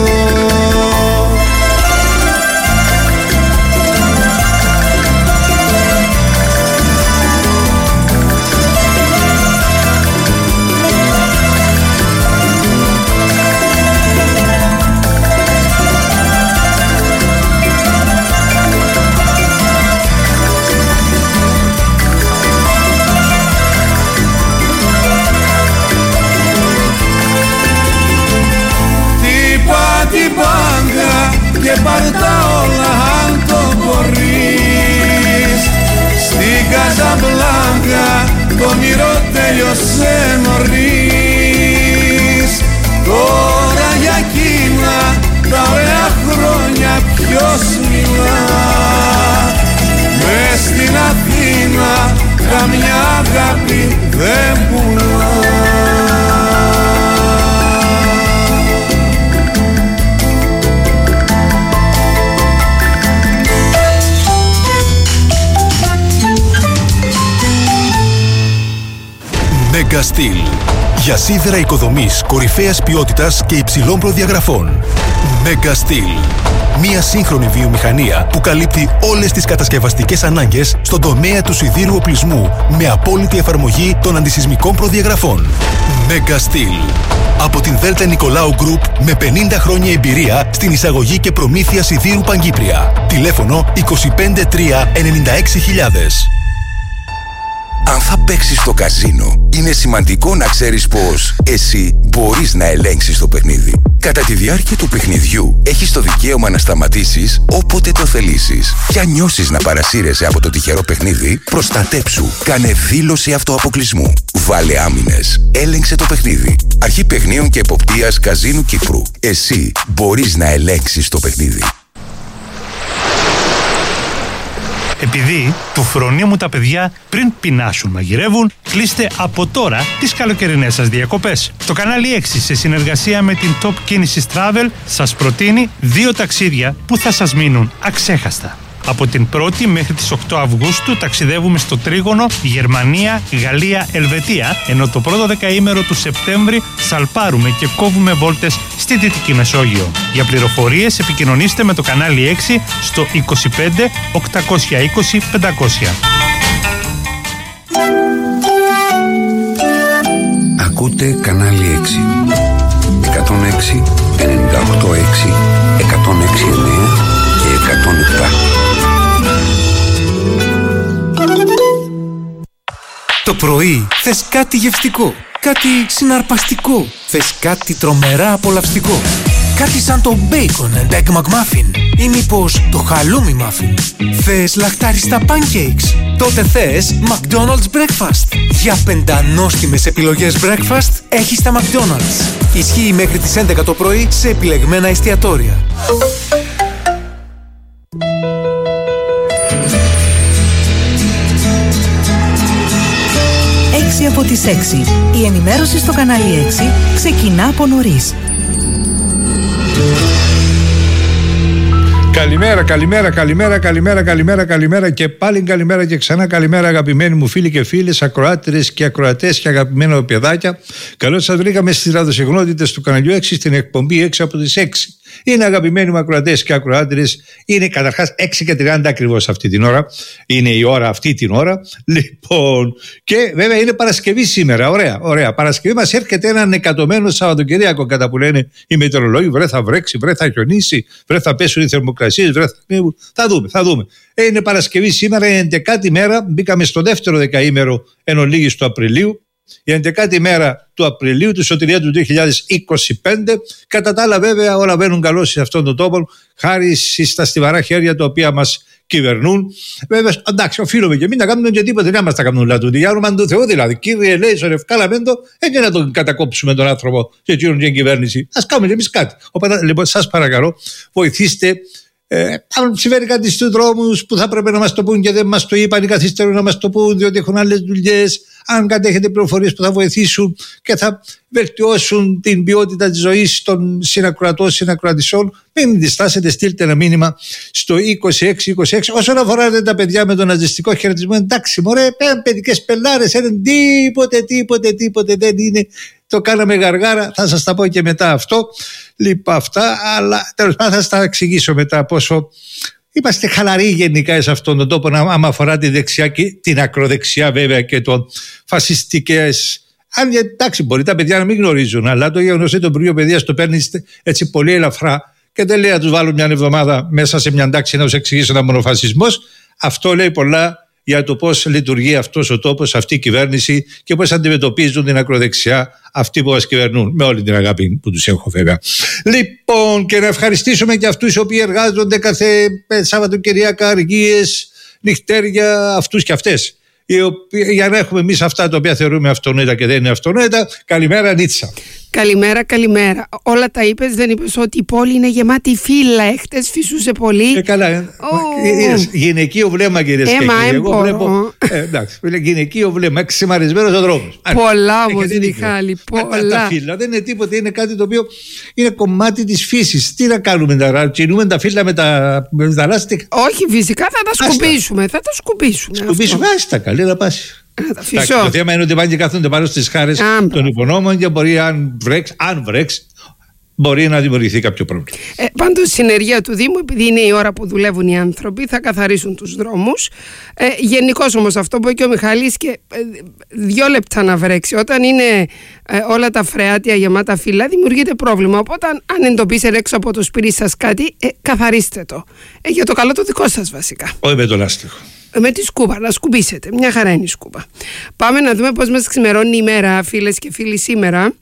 Και πάρ' τα όλα αν το μπορείς. Στην Καζαμπλάνκα το όνειρο τέλειωσε νωρίς. Τώρα για εκείνα τα ωραία χρόνια ποιος μιλά. Μες στην Αθήνα καμιά αγάπη δεν πουλά.
Megastil. Για σίδερα οικοδομής κορυφαίας ποιότητας και υψηλών προδιαγραφών. Megastil. Μια σύγχρονη βιομηχανία που καλύπτει όλες τις κατασκευαστικές ανάγκες στον τομέα του σιδήρου οπλισμού με απόλυτη εφαρμογή των αντισυσμικών προδιαγραφών. Megastil. Από την Δέλτα Νικολάου Group με πενήντα χρόνια εμπειρία στην εισαγωγή και προμήθεια σιδήρου Παγκύπρια. Τηλέφωνο είκοσι πέντε τρία ενενήντα έξι χιλιάδες.
Αν θα παίξεις στο καζίνο, είναι σημαντικό να ξέρεις πως εσύ μπορείς να ελέγξεις το παιχνίδι. Κατά τη διάρκεια του παιχνιδιού, έχεις το δικαίωμα να σταματήσεις όποτε το θελήσεις. Και αν νιώσεις να παρασύρεσαι από το τυχερό παιχνίδι, προστατέψου. Κάνε δήλωση αυτοαποκλεισμού. Βάλε άμυνες. Έλεγξε το παιχνίδι. Αρχή Παιχνίων και Εποπτείας Καζίνου Κύπρου. Εσύ μπορείς να ελέγξεις το παιχνίδι.
Επειδή του φρονίμου τα παιδιά πριν πεινάσουν μαγειρεύουν, κλείστε από τώρα τις καλοκαιρινές σας διακοπές. Το κανάλι έξι σε συνεργασία με την Top Κίνησης Travel σας προτείνει δύο ταξίδια που θα σας μείνουν αξέχαστα. Από την πρώτη μέχρι τις οκτώ Αυγούστου ταξιδεύουμε στο τρίγωνο Γερμανία, Γαλλία, Ελβετία, ενώ το πρώτο δεκαήμερο του Σεπτέμβρη σαλπάρουμε και κόβουμε βόλτες στη Δυτική Μεσόγειο. Για πληροφορίες επικοινωνήστε με το κανάλι έξι στο είκοσι πέντε οκτακόσια είκοσι πεντακόσια.
Ακούτε κανάλι έξι. εκατόν έξι, ενενήντα οκτώ έξι, εκατόν έξι εννέα και εκατόν επτά.
Το πρωί θες κάτι γευστικό, κάτι συναρπαστικό, θες κάτι τρομερά απολαυστικό. Κάτι σαν το Bacon and Egg McMuffin ή μήπως το Halloumi Muffin. Θες λαχτάριστα pancakes? Τότε θες McDonald's Breakfast. Για πεντανόστιμες επιλογές breakfast έχεις τα McDonald's. Ισχύει μέχρι τις έντεκα το πρωί σε επιλεγμένα εστιατόρια.
έξι από τις έξι. Η ενημέρωση στο κανάλι έξι ξεκινά από νωρίς.
Καλημέρα, καλημέρα, καλημέρα, καλημέρα, καλημέρα, καλημέρα και πάλι καλημέρα και ξανά καλημέρα, αγαπημένοι μου φίλοι και φίλες, ακροάτρες και ακροατές και αγαπημένα παιδάκια. Καλώς σας βρήκαμε στις ραδιοσυχνότητες του καναλιού έξι στην εκπομπή έξι από τις έξι. Είναι αγαπημένοι μου ακροατές και ακροάτρες, είναι καταρχάς έξι και τριάντα ακριβώς αυτή την ώρα. Είναι η ώρα αυτή την ώρα. Λοιπόν, και βέβαια είναι Παρασκευή σήμερα. Ωραία, ωραία. Παρασκευή μας έρχεται ένα νεκατωμένο Σαββατοκυριακό, κατά που λένε οι μετεωρολόγοι. Βρε θα βρέξει, βρε θα χιονίσει, βρε θα πέσουν οι θερμοκρασίες, βρε θα. Θα δούμε, θα δούμε. Ε, είναι Παρασκευή σήμερα, είναι έντεκάτη μέρα. Μπήκαμε στο δεύτερο δεκαήμερο εν ολίγης του Απριλίου. Η έντεκάτη μέρα του Απριλίου, του Σωτηρία του δύο χιλιάδες είκοσι πέντε. Κατά τα άλλα, βέβαια, όλα βαίνουν καλώς σε αυτόν τον τόπο, χάρη στα στιβαρά χέρια τα οποία μας κυβερνούν. Βέβαια, εντάξει, οφείλουμε και εμείς να κάνουμε και τίποτε, να μας τα κάνουν λατούνται. Για όνομα του Θεού, δηλαδή, κύριε λέει, σωρευκάλαμεν το, έτσι να τον κατακόψουμε τον άνθρωπο και εκείνον την κυβέρνηση. Ας κάνουμε και εμείς κάτι. Οπότε, λοιπόν, σας παρακαλώ, βοηθήστε. Ε, αν συμβαίνει κάτι στους δρόμους που θα πρέπει να μας το πούν και δεν μας το είπαν ή καθυστερούν να μας το πούν διότι έχουν άλλες δουλειές, αν κατέχετε πληροφορίες που θα βοηθήσουν και θα βελτιώσουν την ποιότητα της ζωής των συνακροατών, συνακροατησών, μην διστάσετε, στείλτε ένα μήνυμα στο είκοσι έξι είκοσι έξι. Όσον αφορά τα παιδιά με τον ναζιστικό χαιρετισμό, εντάξει μωρέ, παιδικές πελάρες, είναι τίποτε, τίποτε, τίποτε δεν είναι. Το κάναμε γαργάρα, θα σας τα πω και μετά αυτό. Λοιπόν, αυτά, αλλά τέλος πάντων θα σας τα εξηγήσω μετά πόσο είμαστε χαλαροί γενικά σε αυτόν τον τόπο, άμα αφορά τη δεξιά και την ακροδεξιά βέβαια και των φασιστικές. Αν εντάξει, μπορεί τα παιδιά να μην γνωρίζουν, αλλά το γεγονός ότι το Υπουργείο Παιδείας το παίρνει έτσι πολύ ελαφρά και δεν λέει να τους βάλουν μια εβδομάδα μέσα σε μια τάξη να τους εξηγήσουν ένα μονοφασισμός. Αυτό λέει πολλά για το πώς λειτουργεί αυτός ο τόπος, αυτή η κυβέρνηση και πώς αντιμετωπίζουν την ακροδεξιά αυτοί που μας κυβερνούν. Με όλη την αγάπη που τους έχω βέβαια. Λοιπόν, και να ευχαριστήσουμε και αυτούς οι οποίοι εργάζονται κάθε Σαββατοκυριακά, αργίες, νυχτέρια, αυτούς και αυτές. Για να έχουμε εμείς αυτά τα οποία θεωρούμε αυτονόητα και δεν είναι αυτονόητα. Καλημέρα, Νίτσα.
Καλημέρα, καλημέρα. Όλα τα είπες, δεν είπες ότι η πόλη είναι γεμάτη φύλλα. Έχτες φυσούσε πολύ.
Ε, καλά. Ε. Oh. Γυναικείο βλέμμα, κυρίες ε, και κύριοι. Εγώ βλέπω. Ε, εντάξει, γυναικείο βλέμμα. Εξημαρισμένος ο δρόμος.
Πολλά όμως, Μιχάλη. Πολλά.
Τα φύλλα δεν είναι τίποτα. Είναι κάτι το οποίο είναι κομμάτι της φύσης. Τι να κάνουμε τώρα, κινούμε τα φύλλα με τα, με τα λάστιχα.
Όχι, φυσικά θα τα σκουπίσουμε. Θα τα σκουπίσουμε.
Σκουπίσουμε, άστα καλή να πάσει. Το θέμα είναι ότι πάνε και κάθονται πάνω στις χάρες των υπονόμων και μπορεί, αν βρέξει, αν βρέξει, μπορεί να δημιουργηθεί κάποιο πρόβλημα.
Ε, πάντως, συνεργεία του Δήμου, επειδή είναι η ώρα που δουλεύουν οι άνθρωποι, θα καθαρίσουν τους δρόμους. Ε, Γενικώς όμως, αυτό που είπε και ο Μιχάλης, και ε, δύο λεπτά να βρέξει. Όταν είναι ε, όλα τα φρεάτια γεμάτα φύλλα, δημιουργείται πρόβλημα. Οπότε, αν, αν εντοπίσετε έξω από το σπίτι σας κάτι, ε, καθαρίστε το. Ε, για το καλό το δικό σας, βασικά.
Όχι με το λάστιχο.
Με τη σκούπα, να σκουπίσετε. Μια χαρά είναι η σκούπα. Πάμε να δούμε πώς μας ξημερώνει η ημέρα, φίλες και φίλοι, σήμερα.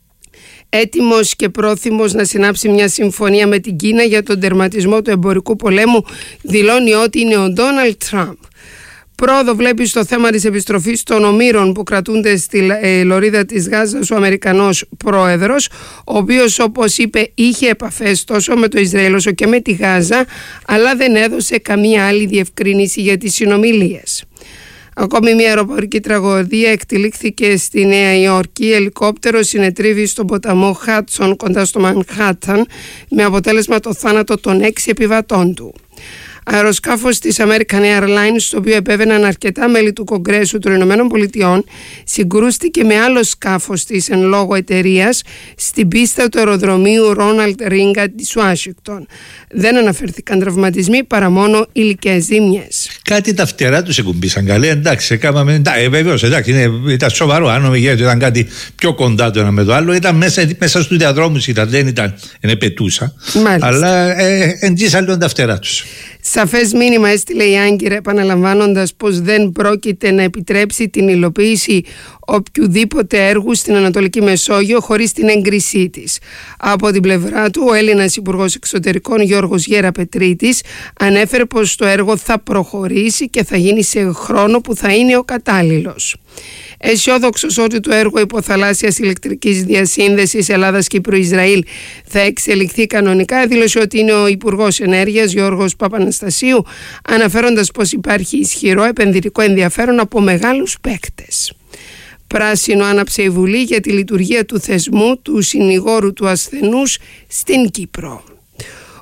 Έτοιμος και πρόθυμος να συνάψει μια συμφωνία με την Κίνα για τον τερματισμό του εμπορικού πολέμου, δηλώνει ότι είναι ο Ντόναλντ Τραμπ. Πρόοδο βλέπει στο θέμα της επιστροφής των ομήρων που κρατούνται στη ε, λωρίδα της Γάζας ο Αμερικανός πρόεδρος, ο οποίος, όπως είπε, είχε επαφές τόσο με το Ισραήλ όσο και με τη Γάζα, αλλά δεν έδωσε καμία άλλη διευκρίνηση για τις συνομιλίες. Ακόμη μια αεροπορική τραγωδία εκτελήχθηκε στη Νέα Υόρκη. Ελικόπτερο συνετρίβει στον ποταμό Χάτσον κοντά στο Μανχάταν, με αποτέλεσμα το θάνατο των έξι επιβατών του. Αεροσκάφος της American Airlines, στο οποίο επέβαιναν αρκετά μέλη του Κογκρέσου των Ηνωμένων Πολιτειών, συγκρούστηκε με άλλο σκάφος της εν λόγω εταιρείας στην πίστα του αεροδρομίου Ρόναλντ Ρίγκα της Ουάσιγκτον. Δεν αναφέρθηκαν τραυματισμοί παρά μόνο υλικές ζήμιες.
Κάτι τα φτερά τους εγκουμπήσαν καλέ, εντάξει, έκαναμε, εντάξει, βεβαίως, εντάξει, είναι, ήταν σοβαρό, αν νομίζετε ήταν κάτι πιο κοντά το ένα με το άλλο, ήταν μέσα, μέσα στους διαδρόμους, ήταν, δεν ήταν, είναι πετούσα,
μάλιστα.
Αλλά ε, εντζήσαν λίγο τα φτερά τους.
Σαφές μήνυμα έστειλε η Άγκυρα, επαναλαμβάνοντας πως δεν πρόκειται να επιτρέψει την υλοποίηση οποιοδήποτε έργου στην Ανατολική Μεσόγειο χωρίς την έγκρισή της. Από την πλευρά του, ο Έλληνας Υπουργός Εξωτερικών Γιώργος Γεραπετρίτης ανέφερε πως το έργο θα προχωρήσει και θα γίνει σε χρόνο που θα είναι ο κατάλληλος. Αισιόδοξος ότι το έργο υποθαλάσσιας ηλεκτρικής διασύνδεσης Ελλάδας-Κύπρου-Ισραήλ θα εξελιχθεί κανονικά, δήλωσε ότι είναι ο Υπουργός Ενέργειας Γιώργος Παπαναστασίου, αναφέροντας πως υπάρχει ισχυρό επενδυτικό ενδιαφέρον από μεγάλους παίκτες. Πράσινο άναψε η Βουλή για τη λειτουργία του θεσμού του συνηγόρου του ασθενούς στην Κύπρο.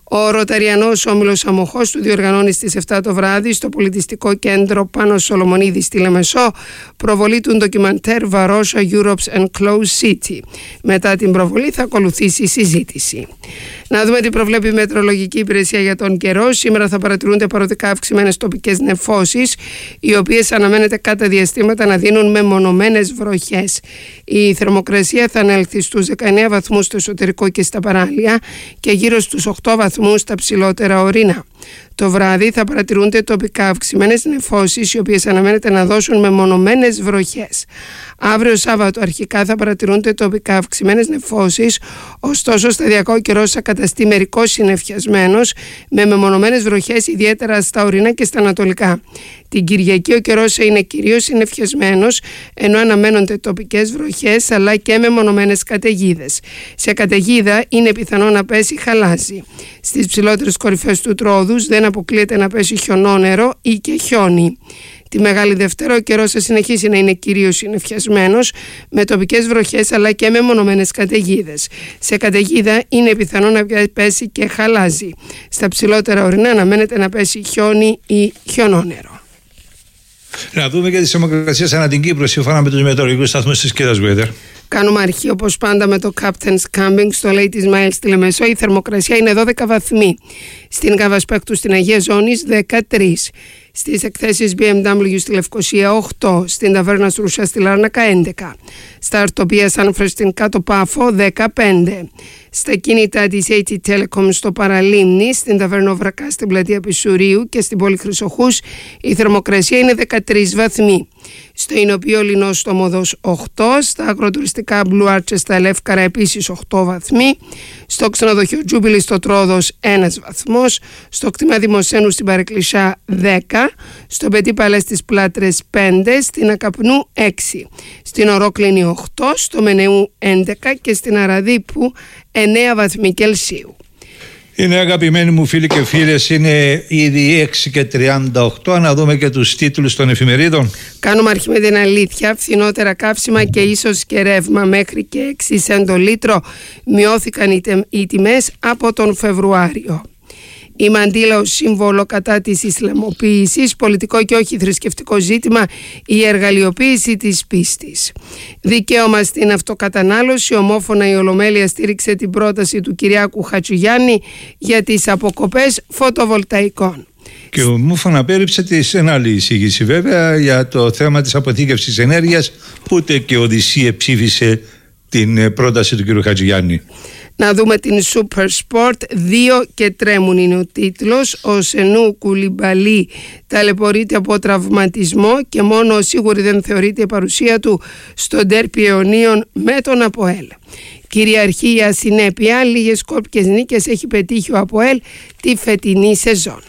Ο Ρωταριανός Όμιλος Αμοχώστου διοργανώνει στις επτά το βράδυ στο Πολιτιστικό Κέντρο Πάνος Σολομονίδη στη Λεμεσό προβολή του ντοκιμαντέρ Varosa Europe's Enclosed City. Μετά την προβολή θα ακολουθήσει η συζήτηση. Να δούμε τι προβλέπει η Μετρολογική Υπηρεσία για τον καιρό. Σήμερα θα παρατηρούνται παροδικά αυξημένες τοπικές νεφώσεις, οι οποίες αναμένεται κατά διαστήματα να δίνουν μεμονωμένες βροχές. Η θερμοκρασία θα ανέλθει στους δεκαεννέα βαθμούς στο εσωτερικό και στα παράλια και γύρω στους οκτώ βαθμούς στα ψηλότερα ορεινά. Το βράδυ θα παρατηρούνται τοπικά αυξημένες νεφώσεις, οι οποίες αναμένεται να δώσουν μεμονωμένες βροχές. Αύριο Σάββατο αρχικά θα παρατηρούνται τοπικά αυξημένες νεφώσεις, ωστόσο σταδιακά ο καιρός θα καταστεί μερικώς συννεφιασμένος, με μεμονωμένες βροχές ιδιαίτερα στα ορεινά και στα ανατολικά. Την Κυριακή ο καιρός είναι κυρίως συννεφιασμένος, ενώ αναμένονται τοπικές βροχές αλλά και μεμονωμένες καταιγίδες. Σε καταιγίδα είναι πιθανό να πέσει χαλάζι. Στις ψηλότερες κορυφές του Τρόδους δεν αποκλείεται να πέσει χιονόνερο ή και χιόνι. Τη Μεγάλη Δευτέρα ο καιρός θα συνεχίσει να είναι κυρίως συννεφιασμένος, με τοπικές βροχές αλλά και με μονομένες καταιγίδες. Σε καταιγίδα είναι πιθανό να πέσει και χαλάζι. Στα ψηλότερα ορεινά αναμένεται να πέσει χιόνι ή χιονόνερο.
Να δούμε και τις θερμοκρασίες ανά την Κύπρο σύμφωνα με τους μετεωρολογικούς σταθμούς της Κίδας Weather.
Κάνουμε αρχή όπως πάντα με το Captain's Camping στο Ladies Mile στη Λεμεσό. Η θερμοκρασία είναι δώδεκα βαθμοί. Στην Καβασπέκτου στην Αγία Ζώνης δεκατρία. Στις εκθέσεις μπι εμ ντάμπλιου στη Λευκοσία οκτώ. Στην Ταβέρνα Στρούσια στη Λάρνακα έντεκα. Στα Αρτοπία Σάνφρες στην Κάτω Πάφο δεκαπέντε. Στα κίνητα της έι τι Telecom στο Παραλίμνη, στην Ταβέρνα Βρακά στην Πλατεία Πισουρίου και στην Πόλη Χρυσοχούς η θερμοκρασία είναι δεκατρία βαθμοί. Στο Ηνωπείο Λινόστομοδος οκτώ. Στα αγροτουριστικά Blue Arches στα Ελεύκαρα επίσης οκτώ βαθμοί. Στο ξενοδοχείο Τζούμπιλι στο Τρόδος ένας βαθμός. Στο κτήμα Δημοσένου στην Παρεκκλησιά δέκα. Στο Πετή Παλέ στις Πλάτρες πέντε. Στην Ακαπνού έξι. Στην Ορόκληνη οκτώ. Στο Μενεού έντεκα και στην Αραδίπου εννέα βαθμοί Κελσίου.
Είναι αγαπημένοι μου φίλοι και φίλες, είναι ήδη έξι και τριάντα οκτώ. Να δούμε και τους τίτλους των εφημερίδων.
Κάνουμε αρχή με την αλήθεια. Φθηνότερα καύσιμα και ίσως και ρεύμα μέχρι και έξι σεντ το λίτρο μειώθηκαν οι τιμές από τον Φεβρουάριο. Η μαντήλα ως σύμβολο κατά της Ισλαμοποίησης, πολιτικό και όχι θρησκευτικό ζήτημα, η εργαλειοποίηση της πίστης. Δικαίωμα στην αυτοκατανάλωση, ομόφωνα η Ολομέλεια στήριξε την πρόταση του Κυριάκου Χατζηγιάννη για τις αποκοπές φωτοβολταϊκών.
Και ομόφωνα πέριψε τη ένα άλλη εισήγηση βέβαια για το θέμα της αποθήκευσης ενέργειας, ούτε και Οδυσσία ψήφισε την πρόταση του κ. Χατζηγιάννη.
Να δούμε την Super Sport. Δύο και τρέμουν είναι ο τίτλος. Ο Σενού Κουλιμπαλί ταλαιπωρείται από τραυματισμό και μόνο σίγουρη δεν θεωρείται η παρουσία του στο ντέρπι αιωνίων με τον ΑΠΟΕΛ. Κυριαρχεί η ασυνέπεια. Λίγες κόπικες νίκες έχει πετύχει ο ΑΠΟΕΛ τη φετινή σεζόν.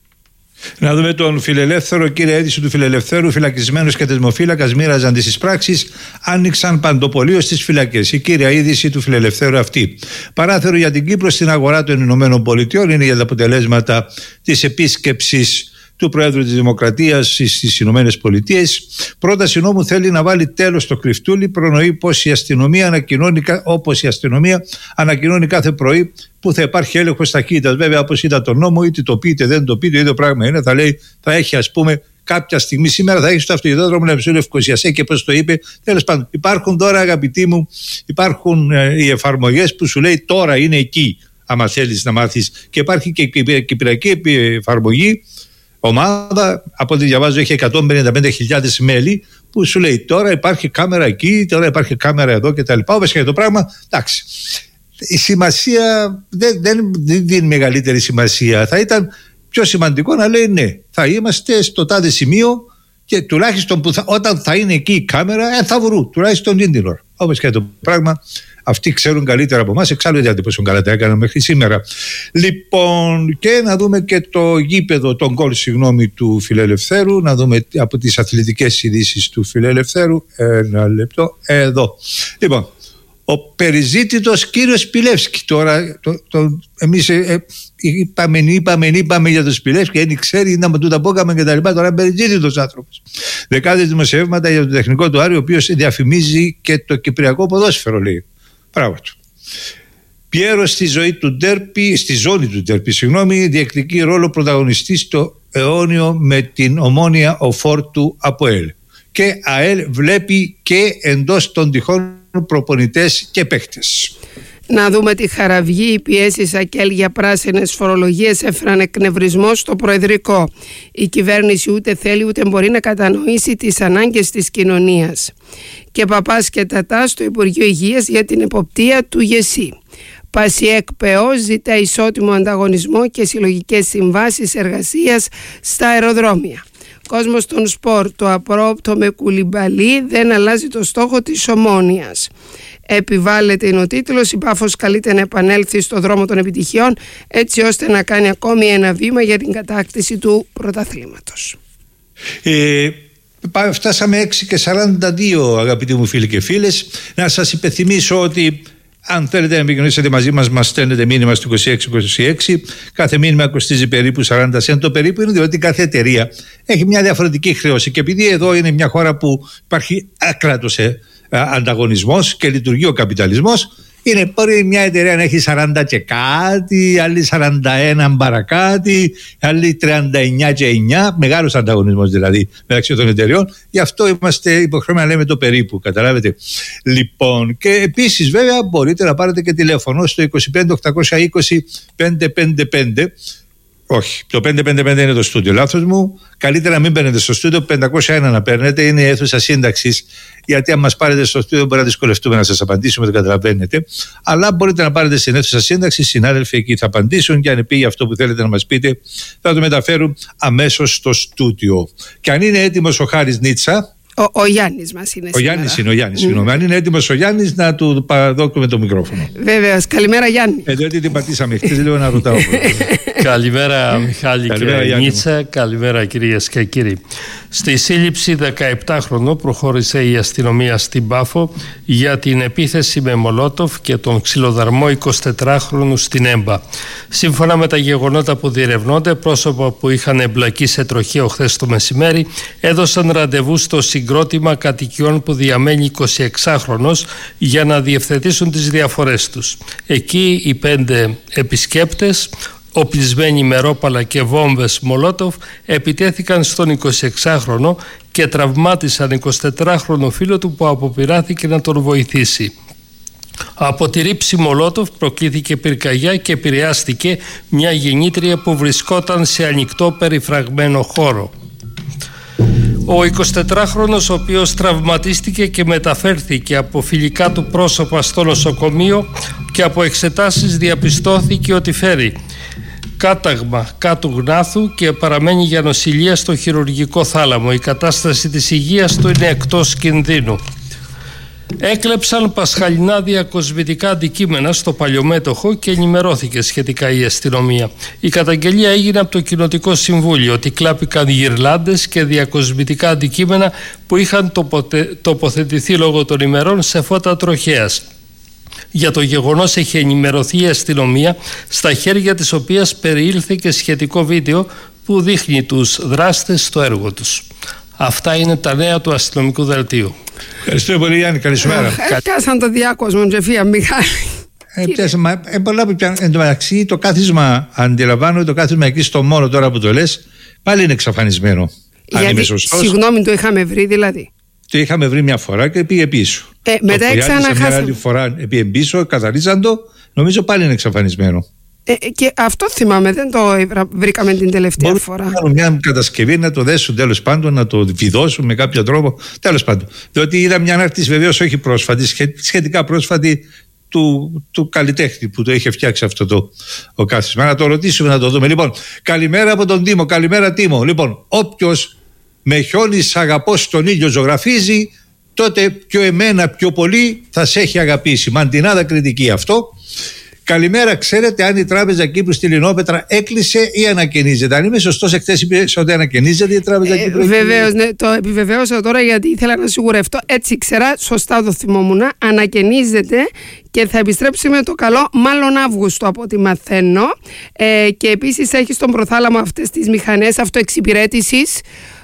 Να δούμε τον Φιλελεύθερο. Κύρια είδηση του Φιλελευθέρου: φυλακισμένος και δεσμοφύλακας μοίραζαν τις εισπράξεις, άνοιξαν παντοπολείο στις φυλακές. Η κύρια είδηση του Φιλελευθέρου αυτή. Παράθερο για την Κύπρο στην αγορά των Ηνωμένων Πολιτειών είναι για τα αποτελέσματα της επίσκεψης του Προέδρου της Δημοκρατίας στις Ηνωμένες Πολιτείες. Πρόταση νόμου θέλει να βάλει τέλος στο κρυφτούλι. Προνοεί πως η αστυνομία ανακοινώνει, όπως η αστυνομία ανακοινώνει κάθε πρωί που θα υπάρχει έλεγχος ταχύτητας. Βέβαια, όπως είδα τον νόμο, είτε το πει είτε δεν το πει, το ίδιο πράγμα είναι. Θα λέει, θα έχει, ας πούμε, κάποια στιγμή σήμερα θα έχει στο αυτοκινητόδρομο Λεμεσού Λευκοσιασέ και πώς το είπε. Τέλος πάντων, υπάρχουν τώρα, αγαπητοί μου, υπάρχουν ε, οι εφαρμογές που σου λέει τώρα είναι εκεί, άμα θέλεις να μάθεις. Και υπάρχει και η κυπριακή εφαρμογή. Ομάδα, από ό,τι διαβάζω, έχει εκατόν πενήντα πέντε χιλιάδες μέλη που σου λέει τώρα υπάρχει κάμερα εκεί, τώρα υπάρχει κάμερα εδώ κτλ. Όπως και το πράγμα, εντάξει. Η σημασία δεν, δεν, δεν δίνει μεγαλύτερη σημασία. Θα ήταν πιο σημαντικό να λέει ναι, θα είμαστε στο τάδε σημείο και τουλάχιστον που θα, όταν θα είναι εκεί η κάμερα, ε, θα βρουν τουλάχιστον την ώρα. Όπως και το πράγμα. Αυτοί ξέρουν καλύτερα από εμάς, εξάλλου γιατί πόσο καλά τα έκαναν μέχρι σήμερα. Λοιπόν, και να δούμε και το γήπεδο, τον γκολ, συγγνώμη, του Φιλελευθέρου. Να δούμε από τις αθλητικές ειδήσεις του Φιλελευθέρου. Ένα λεπτό, εδώ. Λοιπόν, ο περιζήτητος κύριος Σπιλεύσκη. Τώρα, το, το, εμείς ε, ε, είπαμε, είπαμε, είπαμε για τον Σπιλεύσκη, δεν ξέρει να του τα πόκαμε και τα λοιπά. Τώρα είναι περιζήτητος άνθρωπος. Δεκάδες δημοσιεύματα για το τεχνικό του Άρη, ο οποίος διαφημίζει και το κυπριακό ποδόσφαιρο, λέει. Πράγμα του. Πιέρο στη ζωή του ντέρπι, στη ζώνη του ντέρπι, συγγνώμη, διεκδικεί ρόλο πρωταγωνιστή στο αιώνιο με την Ομόνοια Οφόρ του ΑΠΟΕΛ. Και ΑΕΛ βλέπει και εντός των τυχών προπονητές και παίχτες.
Να δούμε τη Χαραυγή. Οι πιέσεις ΑΚΕΛ για πράσινες φορολογίες έφεραν εκνευρισμό στο Προεδρικό. Η κυβέρνηση ούτε θέλει ούτε μπορεί να κατανοήσει τις ανάγκες της κοινωνίας. Και Παπάς και Τατά στο Υπουργείο Υγείας για την εποπτεία του ΓΕΣΥ. Πασιέκ ΠΕΟ ζητά ισότιμο ανταγωνισμό και συλλογικές συμβάσεις εργασίας στα αεροδρόμια. Κόσμος των σπορ, το απρόπτο με Κουλιμπαλί δεν αλλάζει το στόχο της Ομόνοιας. Επιβάλλεται είναι ο τίτλος. Η Πάφος καλείται να επανέλθει στο δρόμο των επιτυχιών έτσι ώστε να κάνει ακόμη ένα βήμα για την κατάκτηση του πρωταθλήματος.
Ε, φτάσαμε έξι και σαράντα δύο, αγαπητοί μου φίλοι και φίλες. Να σας υπενθυμίσω ότι αν θέλετε να επικοινωνήσετε μαζί μας, μας στέλνετε μήνυμα στο είκοσι έξι είκοσι έξι. Κάθε μήνυμα κοστίζει περίπου σαράντα σέντ. Το περίπου είναι διότι κάθε εταιρεία έχει μια διαφορετική χρέωση. Και επειδή εδώ είναι μια χώρα που υπάρχει άκρατος ε, ανταγωνισμός και λειτουργεί ο καπιταλισμός, είναι μπορεί μια εταιρεία να έχει σαράντα και κάτι, άλλη σαράντα ένα παρακάτι, άλλη τριάντα εννιά και εννιά. Μεγάλος ανταγωνισμός δηλαδή μεταξύ των εταιρεών. Γι' αυτό είμαστε υποχρεωμένοι να λέμε το περίπου, καταλάβετε. Λοιπόν, και επίσης βέβαια μπορείτε να πάρετε και τηλέφωνο στο είκοσι πέντε οκτακόσια είκοσι πεντακόσια πενήντα πέντε. Όχι, το πεντακόσια πενήντα πέντε είναι το στούντιο, λάθος μου. Καλύτερα να μην παίρνετε στο στούντιο, πεντακόσια ένα να παίρνετε, είναι η αίθουσα σύνταξης. Γιατί αν μας πάρετε στο στούντιο μπορεί να δυσκολευτούμε να σας απαντήσουμε, δεν καταλαβαίνετε. Αλλά μπορείτε να πάρετε στην αίθουσα σύνταξης, συνάδελφοι εκεί θα απαντήσουν και αν πήγε αυτό που θέλετε να μας πείτε, θα το μεταφέρουν αμέσως στο στούντιο. Και αν είναι έτοιμος ο Χάρης Νίτσα.
Ο, ο Γιάννης μας είναι.
Ο Γιάννης είναι, ο Γιάννης, συγγνώμη. Αν είναι έτοιμος ο Γιάννης, να του παραδόκουμε το μικρόφωνο.
Βέβαιως. Καλημέρα, Γιάννη.
Ε, διότι την πατήσαμε χτες, λίγο να ρωτάω.
Καλημέρα, Μιχάλη
Καλημέρα,
και Νίτσα. Καλημέρα, κυρίες και κύριοι. Στη σύλληψη δεκαεπτάχρονου προχώρησε η αστυνομία στην Πάφο για την επίθεση με μολότοφ και τον ξυλοδαρμό εικοσιτετράχρονου στην Έμπα. Σύμφωνα με τα γεγονότα που διερευνώνται, πρόσωπα που είχαν εμπλακεί σε τροχαίο χθες το μεσημέρι έδωσαν ραντεβού στο συγκρότημα κατοικιών που διαμένει εικοσιεξάχρονος για να διευθετήσουν τις διαφορές τους. Εκεί οι πέντε επισκέπτες, οπλισμένοι με ρόπαλα και βόμβες μολότοφ, επιτέθηκαν στον εικοσιεξάχρονο και τραυμάτισαν εικοσιτετράχρονο φίλο του που αποπειράθηκε να τον βοηθήσει. Από τη ρήψη μολότοφ προκλήθηκε πυρκαγιά και επηρεάστηκε μια γεννήτρια που βρισκόταν σε ανοιχτό περιφραγμένο χώρο. Ο εικοσιτετράχρονος, ο οποίος τραυματίστηκε και μεταφέρθηκε από φιλικά του πρόσωπα στο νοσοκομείο και από εξετάσεις διαπιστώθηκε ότι φέρει κάταγμα κάτου γνάθου και παραμένει για νοσηλεία στο χειρουργικό θάλαμο. Η κατάσταση της υγείας του είναι εκτός κινδύνου. Έκλεψαν πασχαλινά διακοσμητικά αντικείμενα στο Παλιομέτωχο και ενημερώθηκε σχετικά η αστυνομία. Η καταγγελία έγινε από το Κοινοτικό Συμβούλιο ότι κλάπηκαν γυρλάντες και διακοσμητικά αντικείμενα που είχαν τοποτε... τοποθετηθεί λόγω των ημερών σε φώτα τροχέας. Για το γεγονός έχει ενημερωθεί η αστυνομία, στα χέρια της οποίας περιήλθε και σχετικό βίντεο που δείχνει τους δράστες στο έργο τους. Αυτά είναι τα νέα του αστυνομικού δελτίου.
Ευχαριστώ πολύ, Γιάννη. Καλησπέρα.
Κάσαν το διάκοσμο, Τζεφία, Μιχάλη.
Ε, πιάσαμε, ε, πολλά που πιάνε. Εν τω μεταξύ, το κάθισμα, αντιλαμβάνω, το κάθισμα εκεί στο Μόρο, τώρα που το λες, πάλι είναι εξαφανισμένο.
Γιατί, συγγνώμη, το είχαμε βρει δηλαδή.
Το είχαμε βρει μια φορά και πήγε πίσω.
Ε, μετά ξαναχάσαμε.
Μια άλλη φορά πήγε πίσω, καθαρίζαν το, νομίζω πάλι είναι εξαφανισμένο.
Ε, και αυτό θυμάμαι, δεν το βρήκαμε την τελευταία
Μπορούν
φορά.
Να κάνουν μια κατασκευή, να το δέσουν τέλος πάντων, να το βιδώσουν με κάποιο τρόπο. Τέλος πάντων. Διότι είδα μια ανάρτηση, βεβαίως όχι πρόσφατη, σχετικά πρόσφατη, του, του καλλιτέχνη που το είχε φτιάξει αυτό το ο κάθισμα. Να το ρωτήσουμε, να το δούμε. Λοιπόν, καλημέρα από τον Τίμο. Καλημέρα, Τίμο. Λοιπόν, όποιος με χιόνι σ' αγαπώ στον ήλιο ζωγραφίζει, τότε πιο εμένα πιο πολύ θα σε έχει αγαπήσει. Μαντινάδα κριτική αυτό. Καλημέρα, ξέρετε αν η Τράπεζα Κύπρου στη Λινόπετρα έκλεισε ή ανακαινίζεται? Αν είμαι σωστός, εχθές είπες ότι ανακαινίζεται η Τράπεζα Κύπρου.
Ε, Βεβαίως, ναι, το επιβεβαίωσα τώρα γιατί ήθελα να σιγουρευτώ. Έτσι ξέρα, σωστά το θυμόμουν. Ανακαινίζεται και θα επιστρέψει με το καλό, μάλλον Αύγουστο από ό,τι μαθαίνω. Ε, και επίσης έχει στον προθάλαμο αυτές τις μηχανές αυτοεξυπηρέτησης.